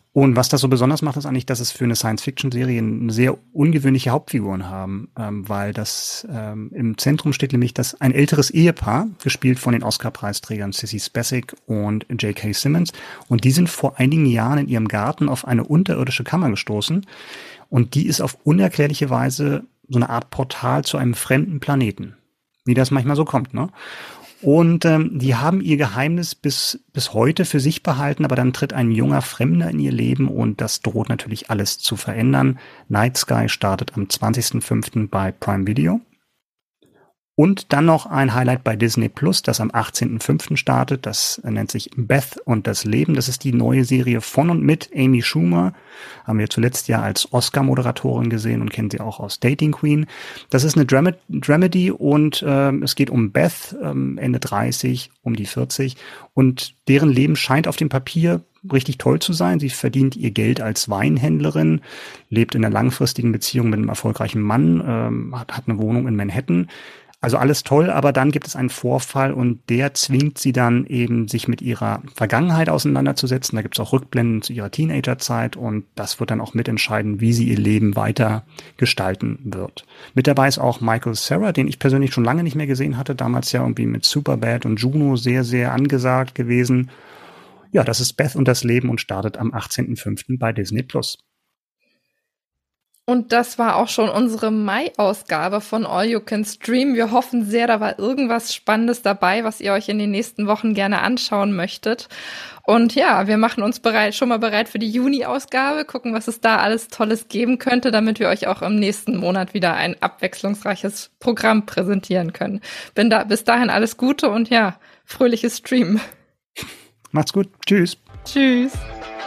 Speaker 2: Und was das so besonders macht, ist eigentlich, dass es für eine Science-Fiction-Serie eine sehr ungewöhnliche Hauptfiguren haben, ähm, weil das ähm, im Zentrum steht nämlich das ein älteres Ehepaar, gespielt von den Oscar-Preisträgern Sissy Spacek und J K. Simmons. Und die sind vor einigen Jahren in ihrem Garten auf eine unterirdische Kammer gestoßen. Und die ist auf unerklärliche Weise so eine Art Portal zu einem fremden Planeten. Wie das manchmal so kommt, ne? Und ähm, die haben ihr Geheimnis bis bis heute für sich behalten, aber dann tritt ein junger Fremder in ihr Leben und das droht natürlich alles zu verändern. Night Sky startet am zwanzigsten fünften bei Prime Video. Und dann noch ein Highlight bei Disney Plus, das am achtzehnten fünften startet. Das nennt sich Beth und das Leben. Das ist die neue Serie von und mit Amy Schumer. Haben wir zuletzt ja als Oscar-Moderatorin gesehen und kennen sie auch aus Dating Queen. Das ist eine Dram- Dramedy und äh, es geht um Beth, ähm, Ende dreißig, um die vierzig. Und deren Leben scheint auf dem Papier richtig toll zu sein. Sie verdient ihr Geld als Weinhändlerin, lebt in einer langfristigen Beziehung mit einem erfolgreichen Mann, ähm, hat, hat eine Wohnung in Manhattan. Also alles toll, aber dann gibt es einen Vorfall und der zwingt sie dann eben, sich mit ihrer Vergangenheit auseinanderzusetzen. Da gibt es auch Rückblenden zu ihrer Teenagerzeit und das wird dann auch mitentscheiden, wie sie ihr Leben weiter gestalten wird. Mit dabei ist auch Michael Cera, den ich persönlich schon lange nicht mehr gesehen hatte, damals ja irgendwie mit Superbad und Juno sehr, sehr angesagt gewesen. Ja, das ist Beth und das Leben und startet am achtzehnten fünften bei Disney Plus.
Speaker 3: Und das war auch schon unsere Mai-Ausgabe von All You Can Stream. Wir hoffen sehr, da war irgendwas Spannendes dabei, was ihr euch in den nächsten Wochen gerne anschauen möchtet. Und ja, wir machen uns bereit, schon mal bereit für die Juni-Ausgabe, gucken, was es da alles Tolles geben könnte, damit wir euch auch im nächsten Monat wieder ein abwechslungsreiches Programm präsentieren können. Bin da, bis dahin alles Gute und ja, fröhliches Stream.
Speaker 2: Macht's gut. Tschüss.
Speaker 3: Tschüss.